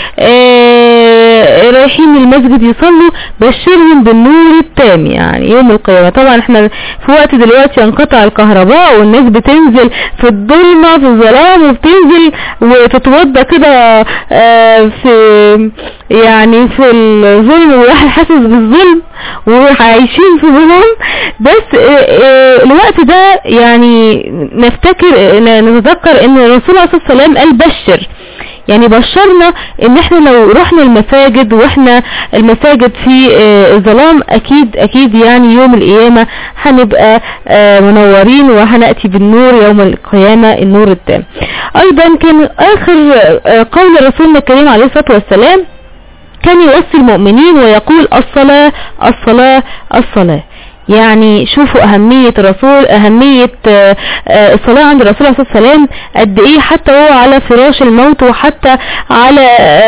ورايحين المسجد يصلوا، بشرهم بالنور التام يعني يوم القيامة. طبعا احنا في وقت دلوقتي ينقطع الكهرباء والناس بتنزل في الظلمة في الظلام، وبتنزل وتتوضى كده في يعني في الظلم، وواحد حاسس بالظلم وعايشين في ظلام. بس الوقت ده يعني نتذكر ان الرسول عليه الصلاة والسلام قال بشر، يعني بشرنا ان احنا لو رحنا المساجد واحنا المساجد في الظلام اكيد يعني يوم القيامة هنبقى منورين وهنأتي بالنور يوم القيامة النور التام. ايضا كان اخر قول رسولنا الكريم عليه الصلاة والسلام كان يوصي المؤمنين ويقول الصلاة الصلاة الصلاة. يعني شوفوا أهمية الصلاة عند الرسول عليه الصلاة والسلام قد ايه، حتى هو على فراش الموت وحتى على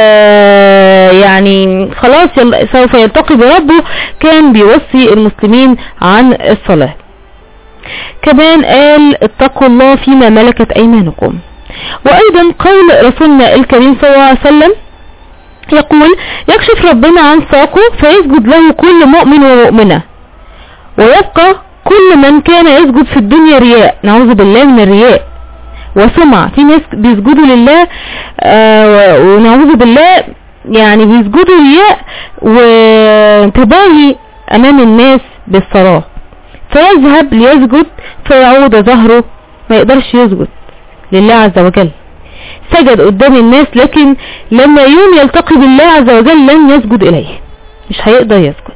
يعني خلاص سوف يلتقي بربه كان بيوصي المسلمين عن الصلاة. كمان قال اتقوا الله فيما ملكت أيمانكم. وأيضا قول رسولنا الكريم صلى الله عليه وسلم يقول يكشف ربنا عن ساقه فيسجد له كل مؤمن ومؤمنة ويبقى كل من كان يسجد في الدنيا رياء، نعوذ بالله من الرياء وسمع. في ناس بيسجدوا لله ونعوذ بالله يعني بيسجدوا رياء وتباهي امام الناس بالصلاة، فيذهب ليسجد فيعود ظهره ما يقدرش يسجد لله عز وجل. سجد قدام الناس لكن لما يوم يلتقي بالله عز وجل لن يسجد اليه، مش هيقدر يسجد.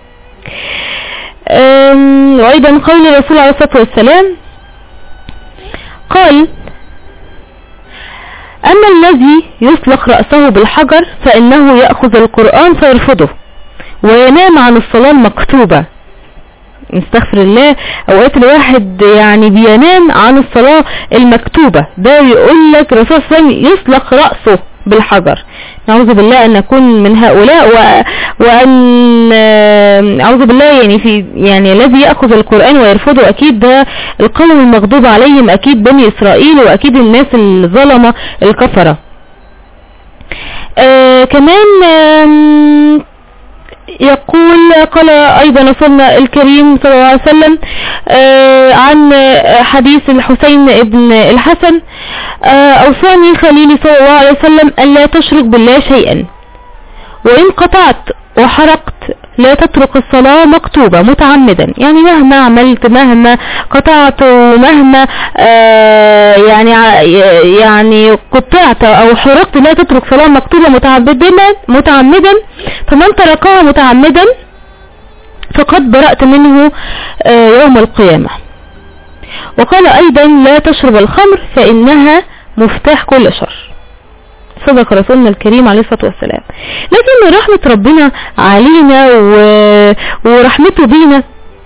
وايضا قول الرسول عليه الصلاة والسلام قال اما الذي يسلخ رأسه بالحجر فانه يأخذ القرآن فيرفضه وينام عن الصلاة المكتوبة. نستغفر الله، اوقات الواحد يعني بينام عن الصلاة المكتوبة، ده يقول لك الرسول صلى الله عليه وسلم يسلخ رأسه بالحجر. نعوذ بالله ان نكون من هؤلاء وان اعوذ بالله يعني الذي يأخذ القرآن ويرفضه اكيد ده القوم المغضوب عليهم، اكيد بني اسرائيل واكيد الناس الظلمة الكفرة. كمان يقول قال ايضا رسولنا الكريم صلى الله عليه وسلم عن حديث الحسين ابن الحسن اوصاني خليلي صلى الله عليه وسلم ان لا تشرك بالله شيئا وان قطعت وحرقت لا تترك الصلاة مكتوبة متعمدا. يعني مهما عملت مهما قطعت ومهما يعني قطعت او حرقت لا تترك صلاة مكتوبة متعمدا فمن تركها متعمدا فقد برأت منه يوم القيامة. وقال ايضا لا تشرب الخمر فانها مفتاح كل شر. صدق رسولنا الكريم عليه الصلاة والسلام. لكن رحمة ربنا علينا ورحمته بينا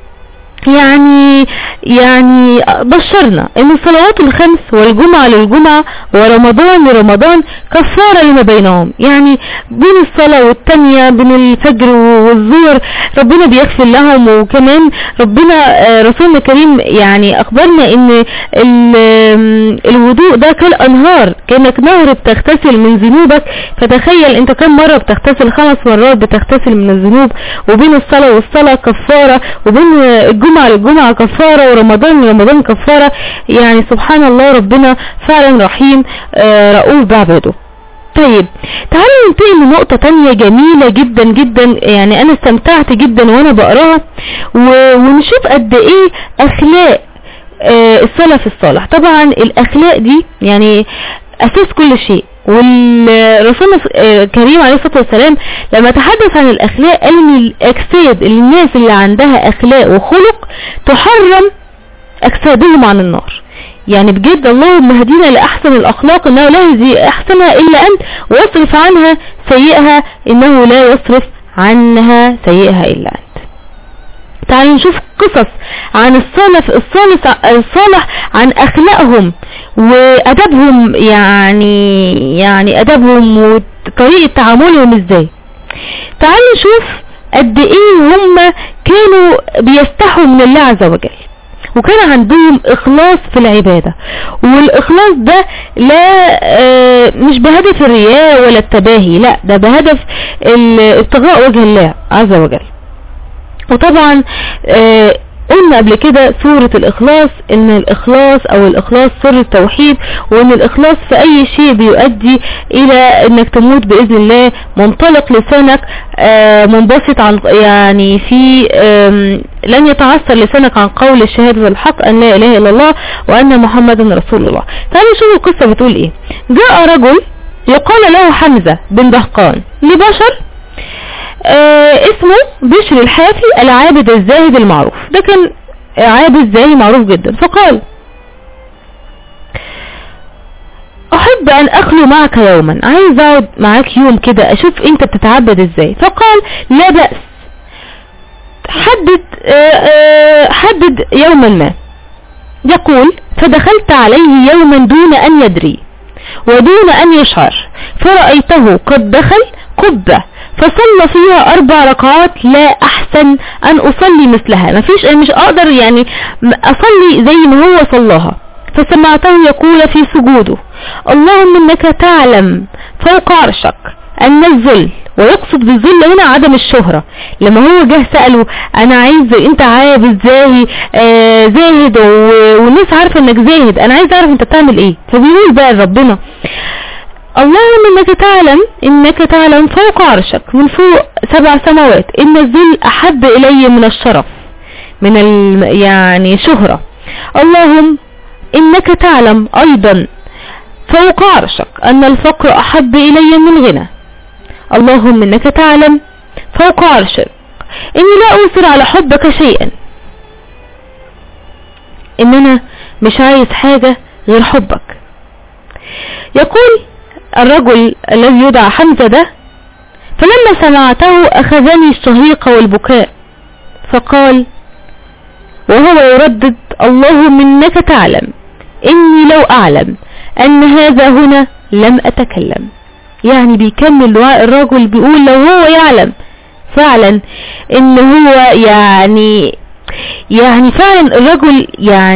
يعني بشرنا ان الصلوات الخمس والجمعة للجمعة ورمضان لرمضان كفارة لما بينهم. يعني بين الصلاة والتانية بين الفجر والظهر ربنا بيغفر لهم. وكمان ربنا رسولنا الكريم يعني اخبرنا ان الوضوء ده كالانهار، كأنك نهر بتغتسل من ذنوبك. فتخيل انت كم مرة بتغتسل؟ 5 مرات بتغتسل من الذنوب. وبين الصلاة والصلاة كفارة، وبين الجمعة للجمعة كفارة، ورمضان لرمضان كفارة. يعني سبحان الله ربنا فعلا رحيم رؤوف بعباده. طيب تعالوا ننتقل لنقطة تانية جميلة جدا جدا، يعني انا استمتعت جدا وانا بقراها ونشوف قد ايه اخلاق السلف الصالح. طبعا الاخلاق دي يعني اساس كل شيء. والرسول الكريم عليه الصلاة والسلام لما تحدث عن الاخلاق قال ان الاجساد الناس اللي عندها اخلاق وخلق تحرم اجسادهم عن النار. يعني بجد اللهم هدينا لأحسن الأخلاق إنه لا يهدي أحسنها إلا أنت، واصرف عنها سيئها إنه لا يصرف عنها سيئها إلا أنت. تعالوا نشوف قصص عن السلف الصالح عن أخلاقهم وأدبهم، يعني أدبهم وطريقة تعاملهم إزاي. تعالوا نشوف قد إيه هم كانوا بيستحوا من الله عز وجل، وكان عندهم اخلاص في العبادة. والاخلاص ده لا مش بهدف الرياء ولا التباهي، لا ده بهدف ابتغاء وجه الله عز وجل. وطبعا قلنا قبل كده سورة الإخلاص ان الإخلاص او الإخلاص سر التوحيد، وان الإخلاص في اي شيء بيؤدي الى انك تموت بإذن الله منطلق لسانك منبسط عن يعني في لن يتعثر لسانك عن قول الشهادة الحق ان لا اله الا الله وان محمدا رسول الله. تعالوا نشوف القصة بتقول ايه. جاء رجل يقال له حمزة بن دهقان لبشر اسمه بشر الحافي العابد الزاهد المعروف. ده كان عابد زاهد معروف جدا. فقال احب ان اخلو معك يوما، عايز اقعد معاك يوم كده اشوف انت بتتعبد ازاي. فقال لا بأس، حدد يوما ما. يقول فدخلت عليه يوما دون ان يدري ودون ان يشعر، فرأيته قد دخل قبة فصلى فيها 4 ركعات لا احسن ان اصلي مثلها، مش اقدر يعني اصلي زي ما هو صلاها. فسمعته يقول في سجوده اللهم انك تعلم فوق عرشك ان الذل، ويقصد بالذل هنا عدم الشهرة. لما هو جه سأله انا عايز، انت عابد زاهد والناس عارفة انك زاهد، انا عايز اعرف انت بتعمل ايه. فبيقول بقى ربنا اللهم انك تعلم فوق عرشك من فوق 7 سماوات ان الذل احب الي من الشرف، من يعني شهرة. اللهم انك تعلم ايضا فوق عرشك ان الفقر احب الي من غنى. اللهم انك تعلم فوق عرشك اني لا اوثر على حبك شيئا، ان انا مش عايز حاجة غير حبك. يقول الرجل الذي يدعى حمزة ده فلما سمعته اخذني الشهيق والبكاء، فقال وهو يردد اللهم انك تعلم اني لو اعلم ان هذا هنا لم اتكلم. يعني بيكمل دعاء الرجل بيقول لو هو يعلم فعلا ان هو يعني فعلا الرجل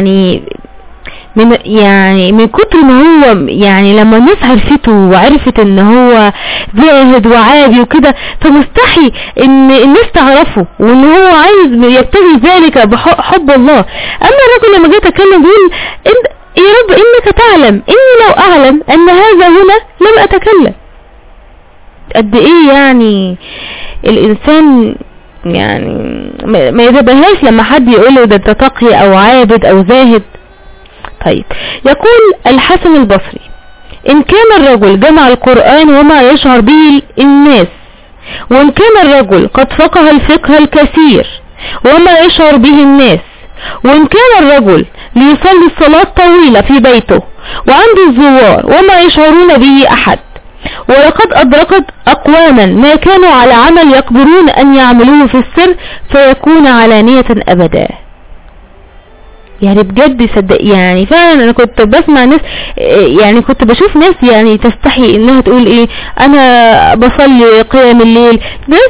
من كتر ما هو يعني لما الناس عرفته وعرفت ان هو زاهد وعادي وكده، فمستحي ان الناس تعرفه وان هو عايز يبتغي ذلك بحب الله. اما الرجل لما جه يتكلم بيقول يا رب انك تعلم اني لو اعلم ان هذا هنا لم اتكلم. قد ايه يعني الانسان يعني ما يتبهاش لما حد يقوله ده انت تقي او عابد او زاهد. طيب يقول الحسن البصري ان كان الرجل جمع القرآن وما يشعر به الناس، وان كان الرجل قد فقه الفقه الكثير وما يشعر به الناس، وان كان الرجل ليصلي الصلاة طويلة في بيته وعنده الزوار وما يشعرون به احد، ولقد ادركت اقواما ما كانوا على عمل يقدرون ان يعملوه في السر فيكون علانية ابدا. يعني بجد صدق، يعني فعلا انا كنت بسمع ناس، يعني كنت بشوف ناس يعني تستحي انها تقول ايه انا بصلي قيام الليل. الناس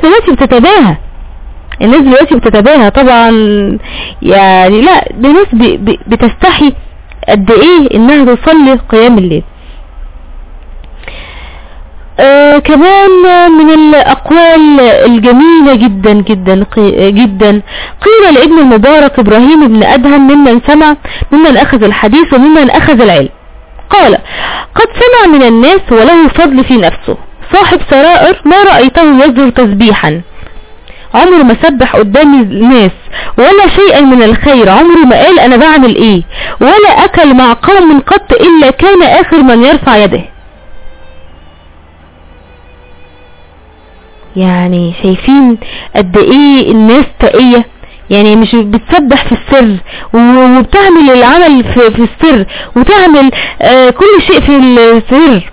دلوقتي بتتباهى طبعا، يعني لا دي ناس بتستحي قد ايه انها تصلي قيام الليل. كمان من الأقوال الجميلة جدا جدا جدا قيل لابن المبارك إبراهيم بن أدهم ممن أخذ الحديث وممن أخذ العلم، قال قد سمع من الناس وله فضل في نفسه صاحب سرائر ما رأيته يصدر تسبيحا، عمره ما سبح قدام الناس ولا شيئا من الخير، عمره ما قال أنا بعمل إيه، ولا أكل مع قوم قط إلا كان آخر من يرفع يده. يعني شايفين قد ايه الناس تقية، يعني مش بتسبح في السر وبتعمل العمل في السر وتعمل كل شيء في السر.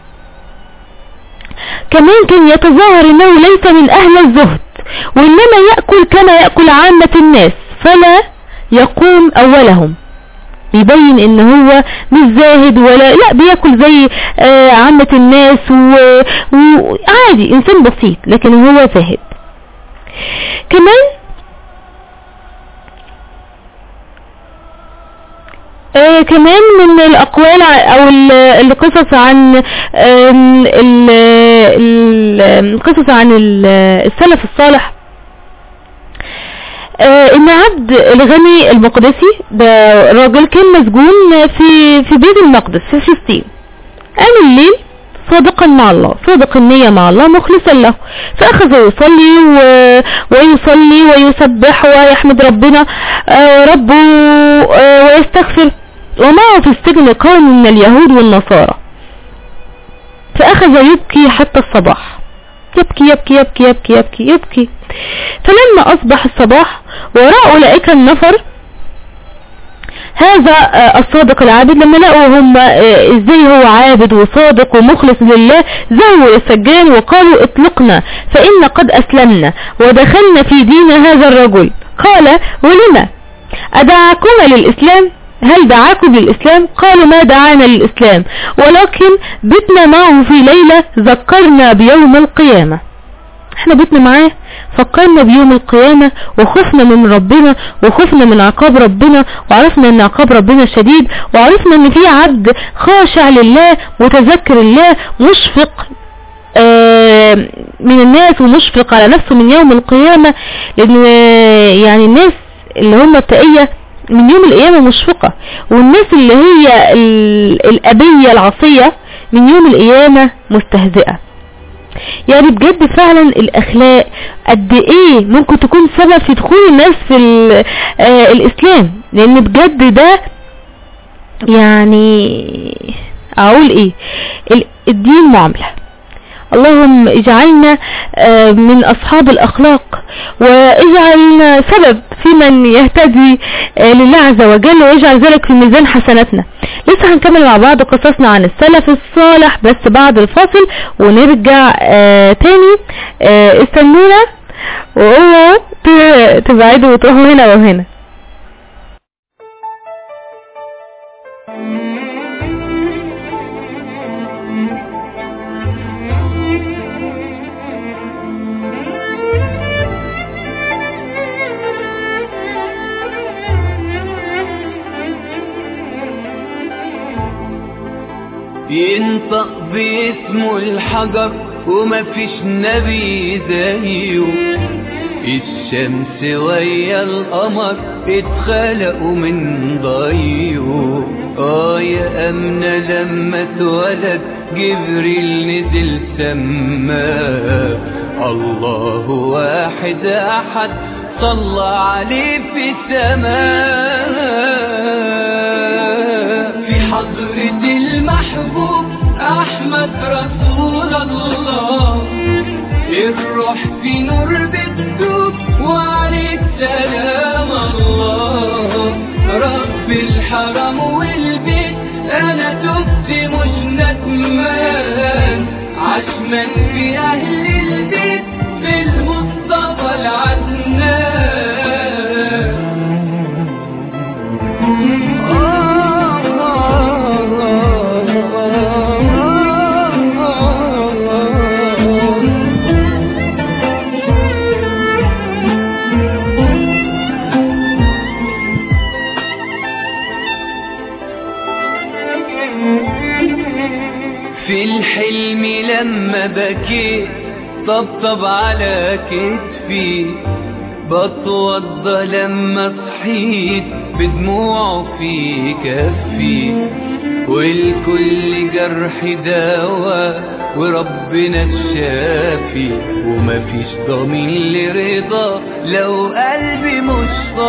كمان كان يتظاهر انه ليس من اهل الزهد وانما يأكل كما يأكل عامة الناس فلا يقوم اولهم، بيبين ان هو مش زاهد ولا لا، بياكل زي عامة الناس وعادي انسان بسيط لكن هو زاهد. كمان من الاقوال او القصص عن السلف الصالح ان عبد الغني المقدسي ده راجل كان مسجون في بيت المقدس في فلسطين، قام الليل صادقا مع الله، صادق النية مع الله مخلصا له، فاخذ يصلي ويصلي ويسبح ويحمد ربنا ربه ويستغفر، ومعه في السجن قوم من اليهود والنصارى. فأخذ يبكي حتى الصباح، يبكي يبكي يبكي يبكي يبكي يبكي. فلما أصبح الصباح ورأى أولئك النفر هذا الصادق العابد، لما لقوا هم ازاي هو عابد وصادق ومخلص لله، ذهبوا للسجان وقالوا اطلقنا فإن قد أسلمنا ودخلنا في دين هذا الرجل. قال ولما أدعاكما للإسلام؟ هل دعاكم للإسلام؟ قالوا ما دعانا للإسلام، ولكن بتنا معه في ليلة ذكرنا بيوم القيامة. احنا بتنا معاه فكرنا بيوم القيامة وخفنا من ربنا وخفنا من عقاب ربنا، وعرفنا ان عقاب ربنا شديد، وعرفنا ان في عبد خاشع لله متذكر الله مشفق من الناس ومشفق على نفسه من يوم القيامة. لان يعني الناس اللي هم التقية من يوم القيامة مشفقة، والناس اللي هي الأبية العصية من يوم القيامة مستهزئة. يعني بجد فعلا الأخلاق قد ايه ممكن تكون سبب في دخول الناس في الإسلام، لأن بجد ده يعني أقول ايه، الدين معاملة. اللهم اجعلنا من أصحاب الأخلاق، واجعلنا سبب في من يهتدي لله عز وجل، واجعل ذلك في ميزان حسناتنا. لسه هنكمل مع بعض قصصنا عن السلف الصالح بس بعد الفاصل، ونرجع تاني. استنونا واوعوا تبعدوا وتروحوا هنا وهنا. ينطق باسمه الحجر ومفيش نبي زيه، الشمس ويا القمر اتخلقوا من ضيه. يا أمنة لما اتولد جبريل نزل سماه، الله واحد أحد صلى عليه في السماء. في حضرة المحبوب أحمد رسول الله، الروح في نور بتدوب وعليك سلام الله. رب الحرم والبيت أنا تبت مش ندمان، عشمان في أهل البيت في المصطفى العدنان. في الحلم لما بكيت طبطب على كتفي، بتوضى لما صحيت بدموعه في كفي، والكل جرح دواء وربنا الشافي، ومفيش ضمين لرضا لو قلبي مش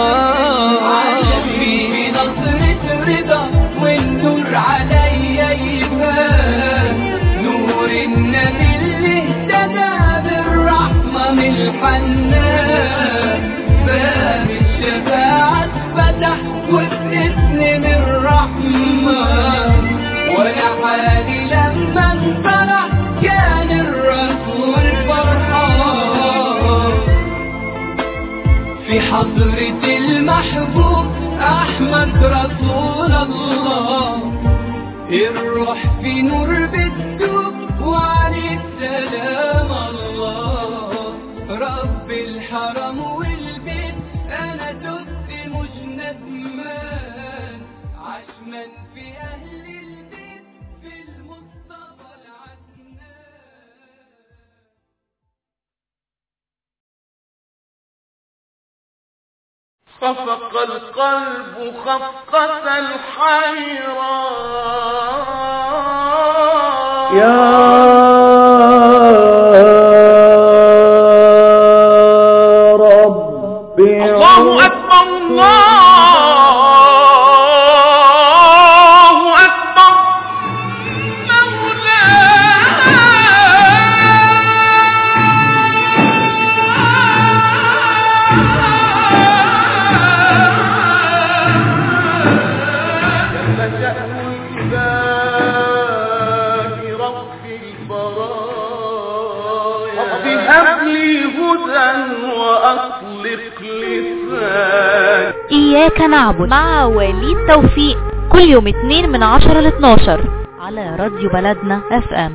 صافي. بنظرة رضا والنور عليا يبان، نور النبي اللي اهتدى بالرحمة من الحنان. باب الشفاعة اتفتح وباسم من الرحمن، وانا حالي لما انفرح كان الرسول فرحان. في حضرة المحبوب أحمد رسول الله، الروح في نور بتدوب وعليك سلام الله. رب الحرم والبيت أنا تبت مش ندمان، عشمان في أهل البيت في المصطفى العدنان. خفق القلب خفقة الحيران. يا ربي الله أكبر الله أكبر مولاي. رب هب لي هدى وأطلق لساني. إياك نعبد مع وليد توفيق كل يوم 2 من 10 ل 12 على راديو بلدنا FM.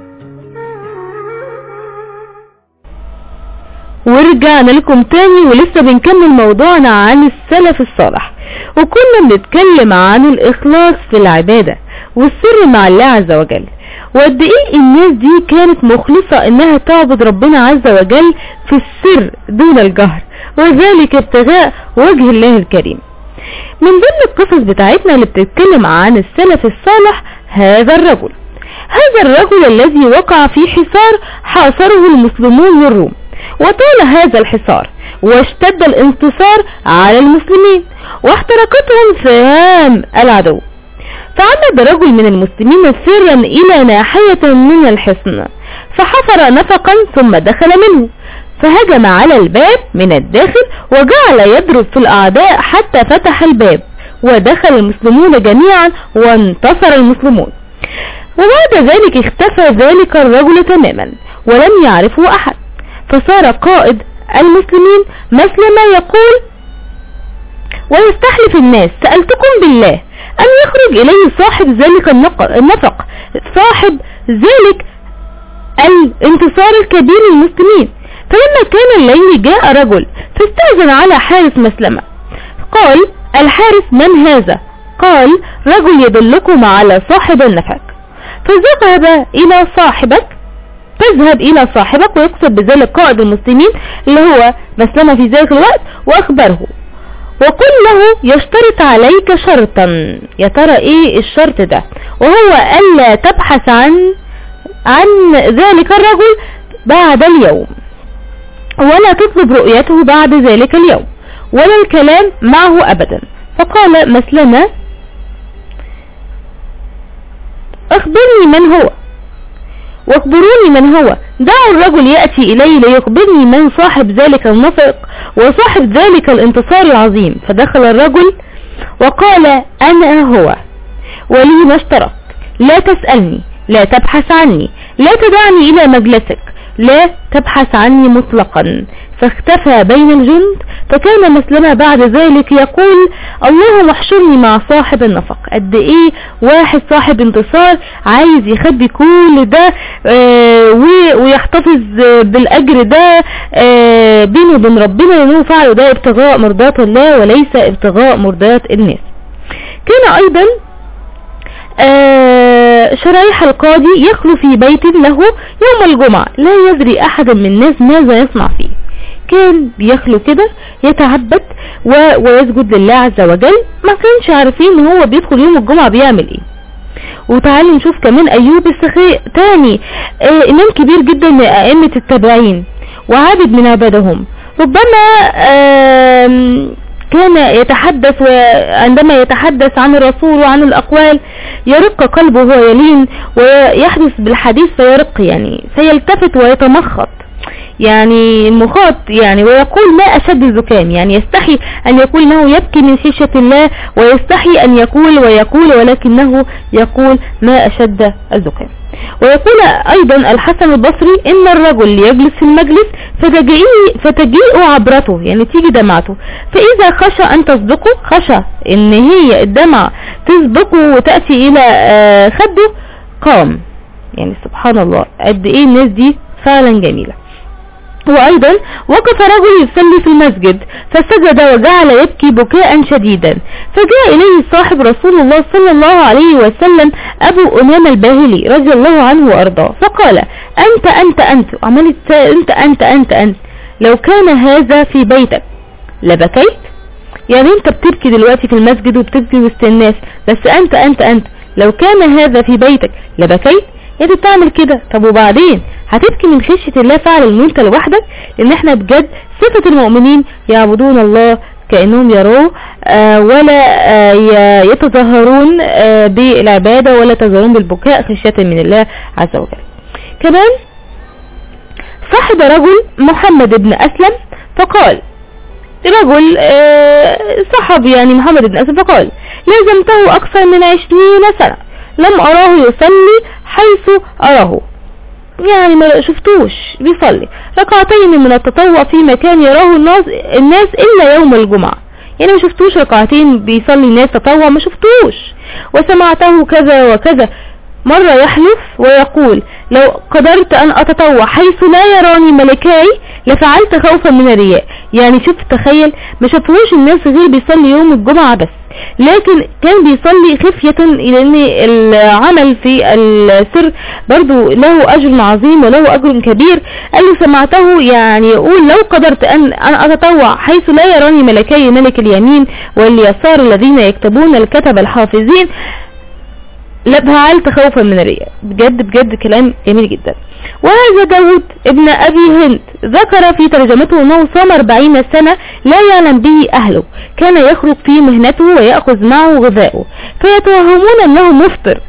ورجعنا لكم تاني ولسه بنكمل موضوعنا عن السلف الصالح، وكنا بنتكلم عن الإخلاص في العبادة والسر مع الله عز وجل، وقد ايه الناس دي كانت مخلصة انها تعبد ربنا عز وجل في السر دون الجهر، وذلك ابتغاء وجه الله الكريم. من ضمن القصص بتاعتنا اللي بتتكلم عن السلف الصالح هذا الرجل الذي وقع في حصار حاصره المسلمون والروم، وطال هذا الحصار واشتد الانتصار على المسلمين واحترقتهم سهام العدو، فعمد رجل من المسلمين سرا الى ناحية من الحصن فحفر نفقا ثم دخل منه، فهجم على الباب من الداخل وجعل يضرب في الاعداء حتى فتح الباب ودخل المسلمون جميعا وانتصر المسلمون. وبعد ذلك اختفى ذلك الرجل تماما ولم يعرفه احد، فصار قائد المسلمين مسلما يقول ويستحلف الناس: سألتكم بالله أن يخرج إليه صاحب ذلك النفق، صاحب ذلك الانتصار الكبير للمسلمين. فلما كان الليل جاء رجل فاستأذن على حارس مسلمة، قال: الحارس من هذا؟ قال: رجل يدلكم على صاحب النفق. فذهب إلى صاحبك ويقصد بذلك قائد المسلمين اللي هو مسلمة في ذلك الوقت، وأخبره وقل له يشترط عليك شرطا. يا ترى ايه الشرط ده؟ وهو ألا تبحث عن ذلك الرجل بعد اليوم، ولا تطلب رؤيته بعد ذلك اليوم، ولا الكلام معه أبدا. فقال مسلمة: اخبروني من هو، دعوا الرجل يأتي إلي ليخبرني من صاحب ذلك النفق وصاحب ذلك الانتصار العظيم. فدخل الرجل وقال: أنا هو، ولي ما اشترط، لا تسألني، لا تبحث عني، لا تدعني إلى مجلسك، لا تبحث عني مطلقا. فاختفى بين الجند، فكان مسلمة بعد ذلك يقول: اللهم احشرني مع صاحب النفق. قد ايه واحد صاحب انتصار عايز يخبي كل ده ويحتفظ بالاجر ده بينه وبين ربنا، لانه فعله ده ابتغاء مرضات الله وليس ابتغاء مرضات الناس. كان ايضا شريح القاضي يخلو في بيت له يوم الجمعة، لا يدري احد من الناس ماذا يصنع فيه. كان بيخلو كده يتعبد ويسجد لله عز وجل، ما كانش عارفين ان هو بيدخل يوم الجمعة بيعمل ايه. وتعالوا نشوف كمان ايوب السخي تاني، امام كبير جدا من ائمة التابعين وعابد من عبادهم. ربما كان يتحدث، وعندما يتحدث عن الرسول وعن الأقوال يرق قلبه ويلين، ويحدث بالحديث فيرق، يعني فيلتفت ويتمخط، يعني المخاط، يعني ويقول: ما أشد الزكام. يعني يستحي أن يقول انه يبكي من خشية الله، ويستحي أن يقول ولكنه يقول: ما أشد الزكام. ويقول أيضا الحسن البصري: إن الرجل يجلس في المجلس فتجيء عبرته، يعني تيجي دمعته، فإذا خشى أن تصدقه، خشى إن هي الدمع تسبقه وتأتي إلى خده، قام. يعني سبحان الله، قد إيه الناس دي فعلا جميلة. وأيضا وقف رجل يصلي في المسجد فسجد وجعل يبكي بكاء شديدا، فجاء إليه صاحب رسول الله صلى الله عليه وسلم أبو أمامة الباهلي رضي الله عنه وأرضاه، فقال: أنت عملت أنت لو كان هذا في بيتك لبكيت. يعني انت بتبكي دلوقتي في المسجد وبتبكي وسط الناس، بس انت لو كان هذا في بيتك لبكيت. انت بتعمل كده، طب وبعدين هتبكي من خشية الله فعلا ان انت لوحدك؟ لان احنا بجد صفة المؤمنين يعبدون الله كأنهم يروه ولا يتظاهرون بالعبادة ولا يتظاهرون بالبكاء خشية من الله عز وجل. كمان صاحب رجل محمد بن أسلم، فقال رجل صحب يعني محمد بن أسلم، فقال: لازمته أكثر من 20 سنة لم أراه يصلي حيث أراه، يعني ما شفتوش بيصلي ركعتين من التطوع في مكان يراه الناس إلا يوم الجمعة. يعني ما شفتوش ركعتين بيصلي الناس تطوع، ما شفتوش. وسمعته كذا وكذا مرة يحلف ويقول لو قدرت أن أتطوع حيث لا يراني ملكاي لفعلت خوفا من الرياء. يعني شوف تخيل، ما شافوش الناس غير بيصلي يوم الجمعة بس، لكن كان بيصلي خفية لأن العمل في السر برضو له أجر عظيم وله أجر كبير. قال له سمعته يعني يقول لو قدرت أن أتطوع حيث لا يراني ملكاي ملك اليمين واليسار الذين يكتبون الكتب الحافظين لفعلت خوفا من الرياء. بجد بجد كلام جميل جدا. وهذا داود ابن أبي هند ذكر في ترجمته أنه صام 40 سنة لا يعلم به أهله، كان يخرج في مهنته ويأخذ معه غذاءه فيتوهمون أنه مفطر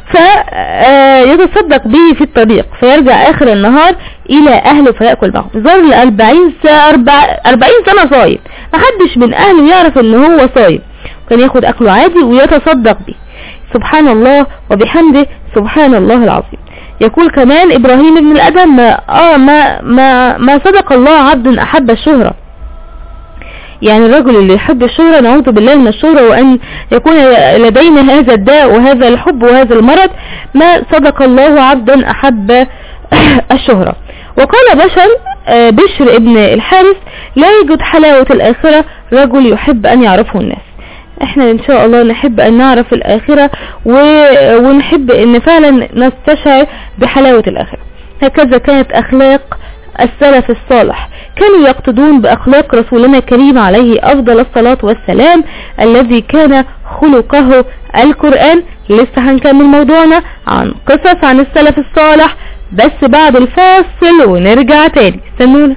فيتصدق به في الطريق فيرجع آخر النهار إلى أهله فيأكل معهم. ظل 40 سنة صايم، محدش من أهله يعرف أنه هو صايم، كان ياخد أكله عادي ويتصدق به. سبحان الله وبحمده سبحان الله العظيم. يقول كمان إبراهيم بن الأدهم ما صدق الله عبد أحب الشهرة. يعني الرجل اللي يحب الشهرة نعوذ بالله من الشهرة وأن يكون لدينا هذا الداء وهذا الحب وهذا المرض، ما صدق الله عبدا أحب الشهرة. وقال بشر ابن الحارث لا يوجد حلاوة الآخرة رجل يحب أن يعرفه الناس. احنا ان شاء الله نحب ان نعرف الآخرة ونحب ان فعلا نستشعر بحلاوة الآخرة. هكذا كانت اخلاق السلف الصالح، كانوا يقتدون باخلاق رسولنا الكريم عليه افضل الصلاة والسلام الذي كان خلقه القرآن. لسه هنكمل موضوعنا عن قصص عن السلف الصالح بس بعد الفاصل ونرجع تاني، استنونا.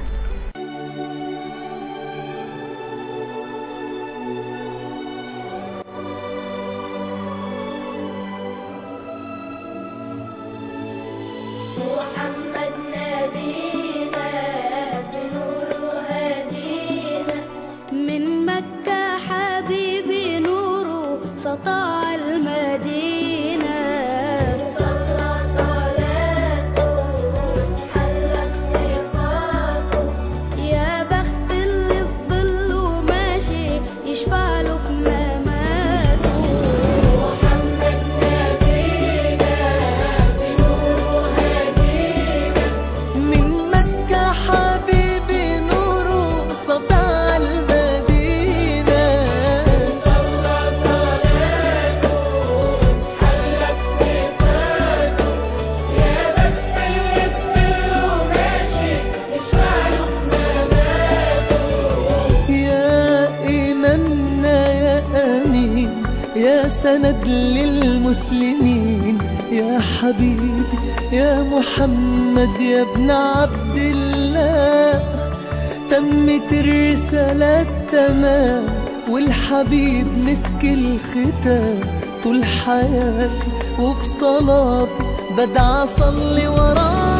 سند للمسلمين يا حبيبي يا محمد يا ابن عبد الله، تمت الرسالة تمام والحبيب مسك الختام، طول حياتي وفي صلاتي بدعى أصلي وراه.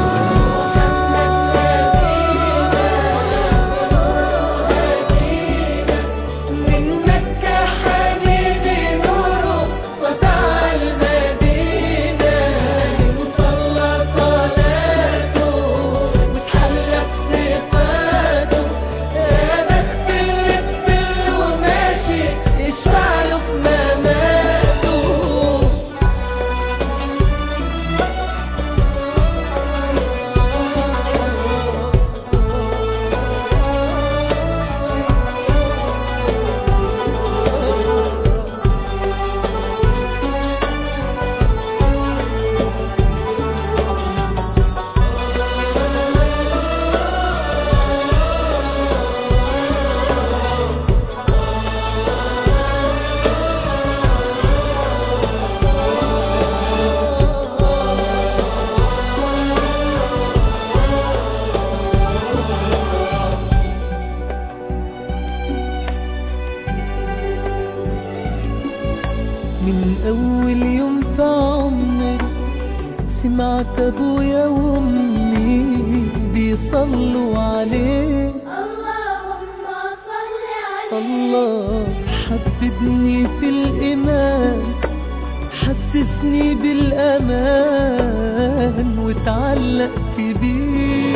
من أول يوم في عمري سمعت أبويا وأمي بيصلوا عليه، اللهم صل عليه. الله حببني في الإيمان، حسسني بالأمان واتعلقت بيه.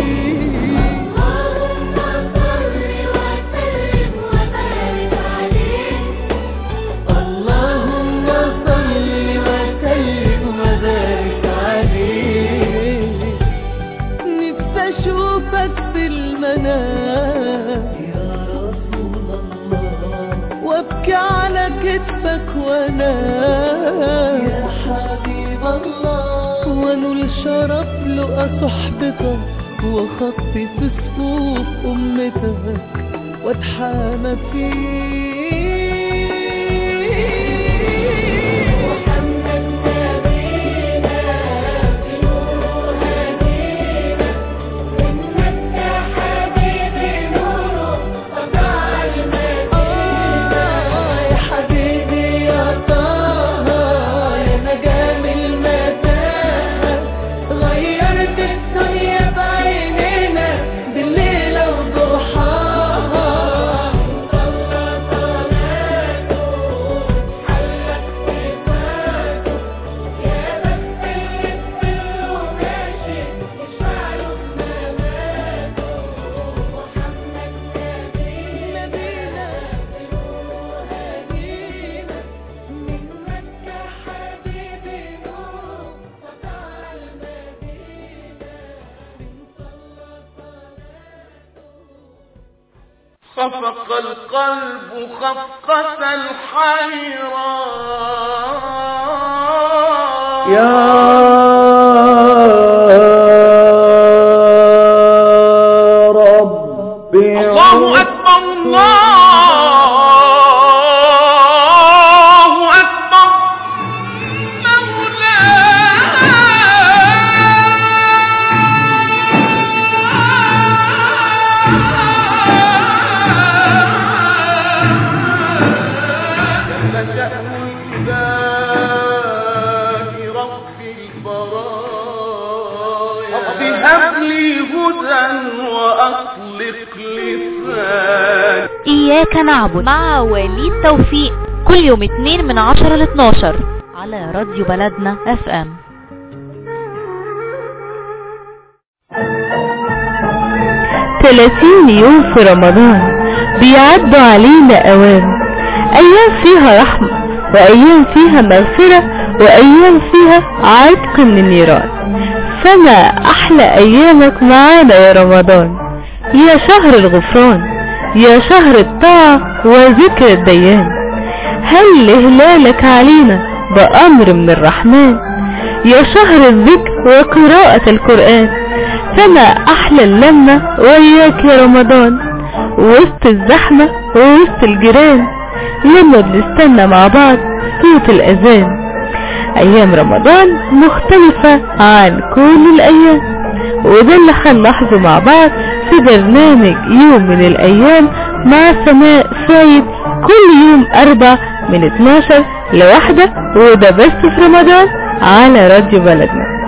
اللهم صل وسلم وبارك عليه. نفسي اشوفك في المنام يا رسول الله، وابكي على كتفك وانام يا حبيب الله، ونول شرف لقى صحبتك وخطي في صفوف امتك واتحامى فيك. خفق القلب خفقة الحيران يا ربي. الله أكبر الله أكبر إياك نعبد مع وليد توفيق كل يوم 2 من 10 ل 12 على راديو بلدنا FM. 30 يوم في رمضان بيعدوا علينا أوام، أيام فيها رحمة وأيام فيها مغفرة وأيام فيها عتق من النيران. فما أحلى أيامك معانا يا رمضان، يا شهر الغفران، يا شهر الطاعة وذكر الديان. هل هلالك علينا بأمر من الرحمن، يا شهر الذكر وقراءة القرآن. فما أحلى اللمة وياك يا رمضان، وسط الزحمة ووسط الجيران، لما بنستنى مع بعض صوت الأذان. أيام رمضان مختلفة عن كل الأيام، وده اللي هنلاحظه مع بعض في برنامج يوم من الأيام مع سماء سيد كل يوم 4 من 12 ل1، وده بس في رمضان على راديو بلدنا.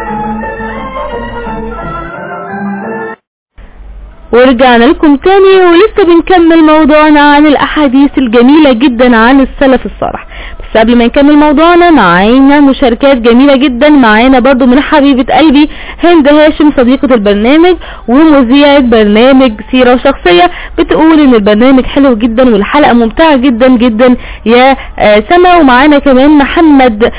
ورجعنا لكم تاني ولسه بنكمل موضوعنا عن الأحاديث الجميلة جدا عن السلف الصالح. بس قبل ما نكمل موضوعنا معانا مشاركات جميلة جدا. معانا برضو من حبيبة قلبي هند هاشم صديقة البرنامج ومذيعة برنامج سيرة وشخصية، بتقول ان البرنامج حلو جدا والحلقة ممتعة جدا جدا يا سما. ومعانا كمان محمد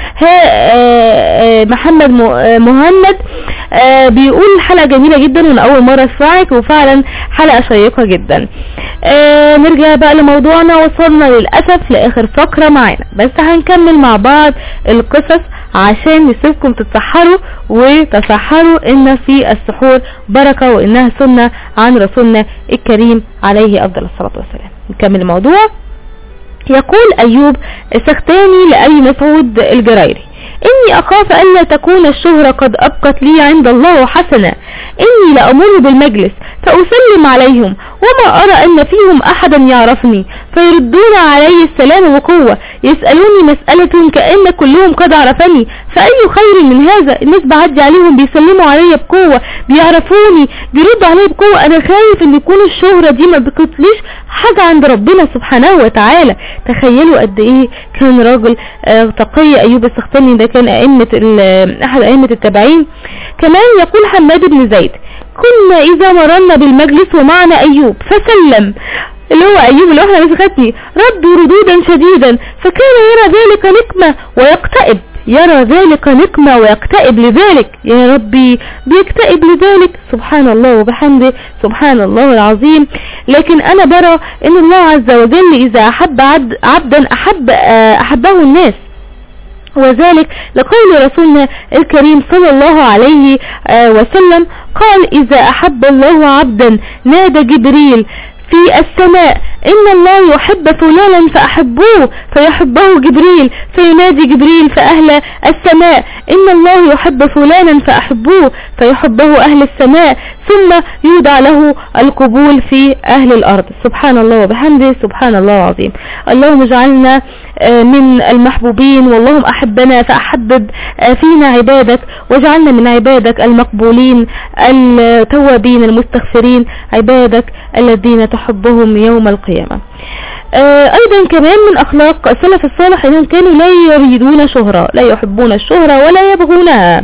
مهند بيقول الحلقة جميلة جدا وانا اول مرة اسمعك، وفعلا حلقة شيقة جدا. نرجع بقى لموضوعنا. وصلنا للأسف لآخر فقرة معانا، بس هنكمل مع بعض القصص عشان نسيبكم تتسحروا وتسحروا ان في السحور بركة وانها سنة عن رسولنا الكريم عليه افضل الصلاة والسلام. نكمل الموضوع. يقول ايوب السختاني لأبي مسعود الجريري: إني أخاف ألا تكون الشهرة قد أبقت لي عند الله حسنة. إني لأمر بالمجلس فأسلم عليهم وما أرى أن فيهم أحدا يعرفني، فيردون علي السلام بقوة، يسألوني مسألة كأن كلهم قد عرفني، فأي خير من هذا؟ الناس بعدي عليهم بيسلموا علي بقوة، بيعرفوني، بيردوا علي بقوة. أنا خايف أن يكون الشهرة دي ما بقتليش حاجة عند ربنا سبحانه وتعالى. تخيلوا قد إيه كان راجل تقي أيوب السختاني ده، كان أحد أئمة التابعين. كمان يقول حماد بن زيد: كنا إذا مررنا بالمجلس ومعنا أيوب فسلم، اللي هو أيوب اللي احنا مسكتني، ردوا ردودا شديدا، فكان يرى ذلك نقمة ويكتئب، لذلك. يا ربي بيكتئب لذلك، سبحان الله وبحمده، سبحان الله العظيم. لكن أنا برى إن الله عز وجل إذا أحب عبدا أحبه الناس، وذلك لقول رسولنا الكريم صلى الله عليه وسلم قال: إذا أحب الله عبدا نادى جبريل في السماء: إن الله يحب فلانا فأحبوه، فيحبه جبريل، فينادي جبريل فأهل السماء: إن الله يحب فلانا فأحبوه، فيحبه أهل السماء، ثم يودع له القبول في أهل الأرض. سبحان الله وبحمده، سبحان الله العظيم. اللهم اجعلنا من المحبوبين، واللهم أحبنا فأحبب فينا عبادك، واجعلنا من عبادك المقبولين التوابين المستغفرين، عبادك الذين تحبهم يوم القيامة. أيضا كمان من أخلاق السلف الصالح أنهم كانوا لا يريدون شهرة، لا يحبون الشهرة ولا يبغونها،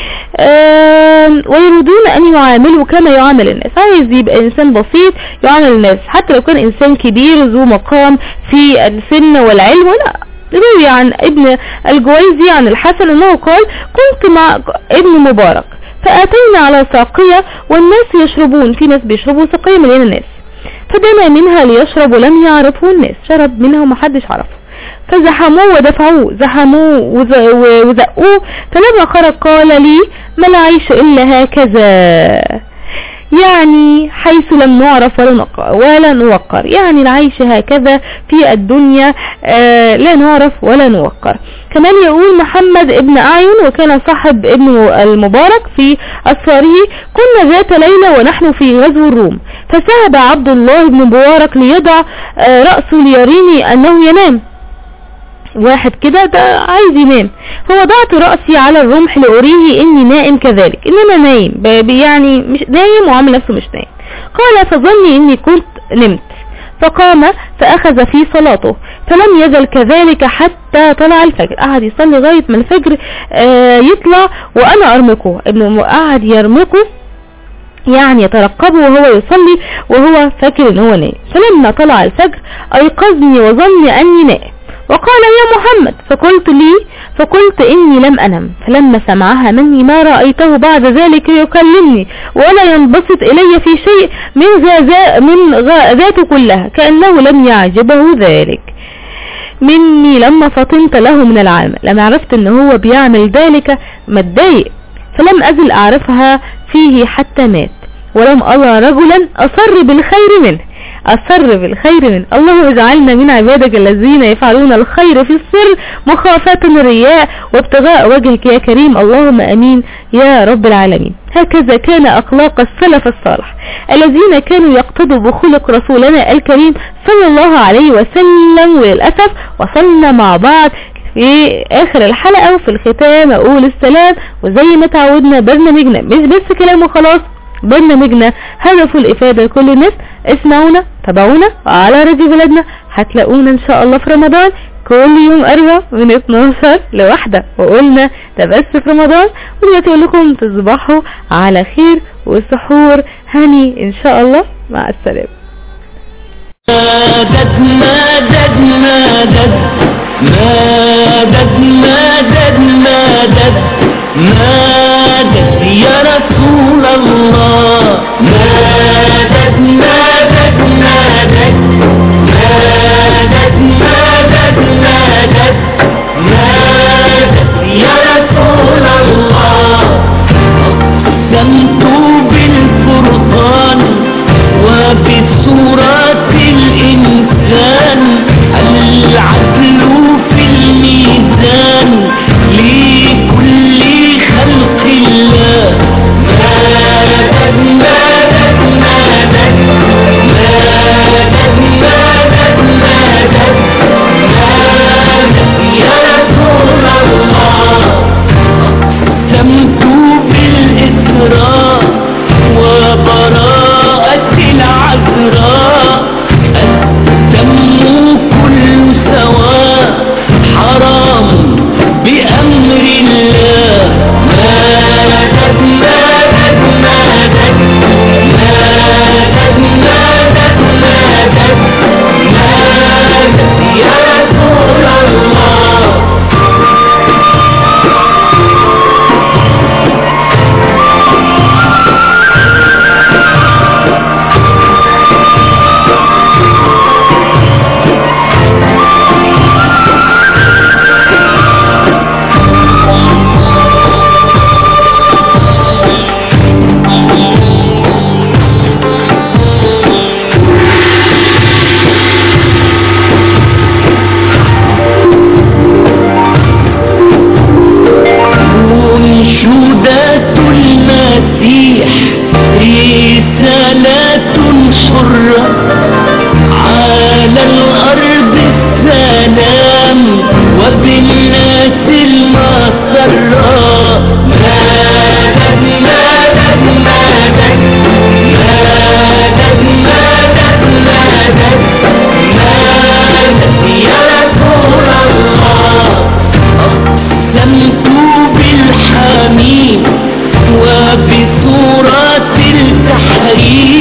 ويريدون أن يعاملوا كما يعامل الناس. عايز يبقى إنسان بسيط يعامل الناس، حتى لو كان إنسان كبير ذو مقام في السن والعلم. لا، روي عن ابن الجويزي عن الحسن أنه قال: كنت مع ابن مبارك فأتينا على ساقية والناس يشربون، في ناس بيشربوا ساقية مليانة الناس، فدنا منها ليشرب ولم يعرفه الناس، شرب منها ومحدش عرفه، فزحموه ودفعوه، زحموه وزقوه، فلما خرج قال لي: ما العيش إلا هكذا، يعني حيث لم نعرف ولا نوقر، يعني العيش هكذا في الدنيا، لا نعرف ولا نوقر. كمان يقول محمد ابن أعين، وكان صاحب ابن المبارك في أسفاره: كنا ذات ليلة ونحن في غزو الروم، فسهب عبد الله بن مبارك ليضع رأسه ليريني أنه ينام. واحد كده ده عايز ينام، فوضعت رأسي على الرمح لأريه إني نائم كذلك، إنما نايم، يعني مش نايم وعامل نفسه مش نايم. قال: فظني إني كنت نمت، فقام فأخذ في صلاته، فلم يزل كذلك حتى طلع الفجر. قعد يصلي لغاية ما الفجر يطلع وأنا أرمقه. ابن قعد يرمقه، يعني يترقبه وهو يصلي وهو فاكر إن هو نايم. فلما طلع الفجر أيقظني وظن أني نائم، وقال: يا محمد، فقلت إني لم أنم. فلما سمعها مني ما رأيته بعد ذلك يكلمني ولا ينبسط إلي في شيء من ذاته كلها، كأنه لم يعجبه ذلك مني. لما فطنت له من العام، لما عرفت ان هو بيعمل ذلك متضايق، فلم أزل أعرفها فيه حتى مات، ولم أرى رجلا أصر بالخير منه. اللهم اجعلنا من عبادك الذين يفعلون الخير في السر مخافة الرياء وابتغاء وجهك يا كريم، اللهم امين يا رب العالمين. هكذا كان اخلاق السلف الصالح الذين كانوا يقتدوا بخلق رسولنا الكريم صلى الله عليه وسلم. وللأسف وصلنا مع بعض في اخر الحلقة، وفي الختام اقول السلام. وزي ما تعودنا برنامجنا مش بس كلام وخلاص، برنامجنا هدفه الإفادة لكل الناس. اسمعونا، تابعونا على راديو بلدنا، هتلاقونا ان شاء الله في رمضان كل يوم أربعة من 12 ل1. وقلنا ده بس في رمضان، ودلوقتي اقول لكم تصبحوا على خير وسحور هني ان شاء الله. مع السلامة. مدد مدد مدد مدد مدد مدد مدد يا رسول الله، مدد مدد مدد مدد مدد مدد مدد يا رسول الله. أقسمت بالفرقان وبسورة الإنسان، العدل في الميزان لكل خلق الله. مدد مدد مدد مدد مدد مدد مدد يا رسول الله. أقسمت بالإسراء وبراءة العذراء، وبالناس المسراء. مدد مدد مدد مدد مدد مدد مدد يا رسول الله. أقسمت بالحميد وبسورة التحريم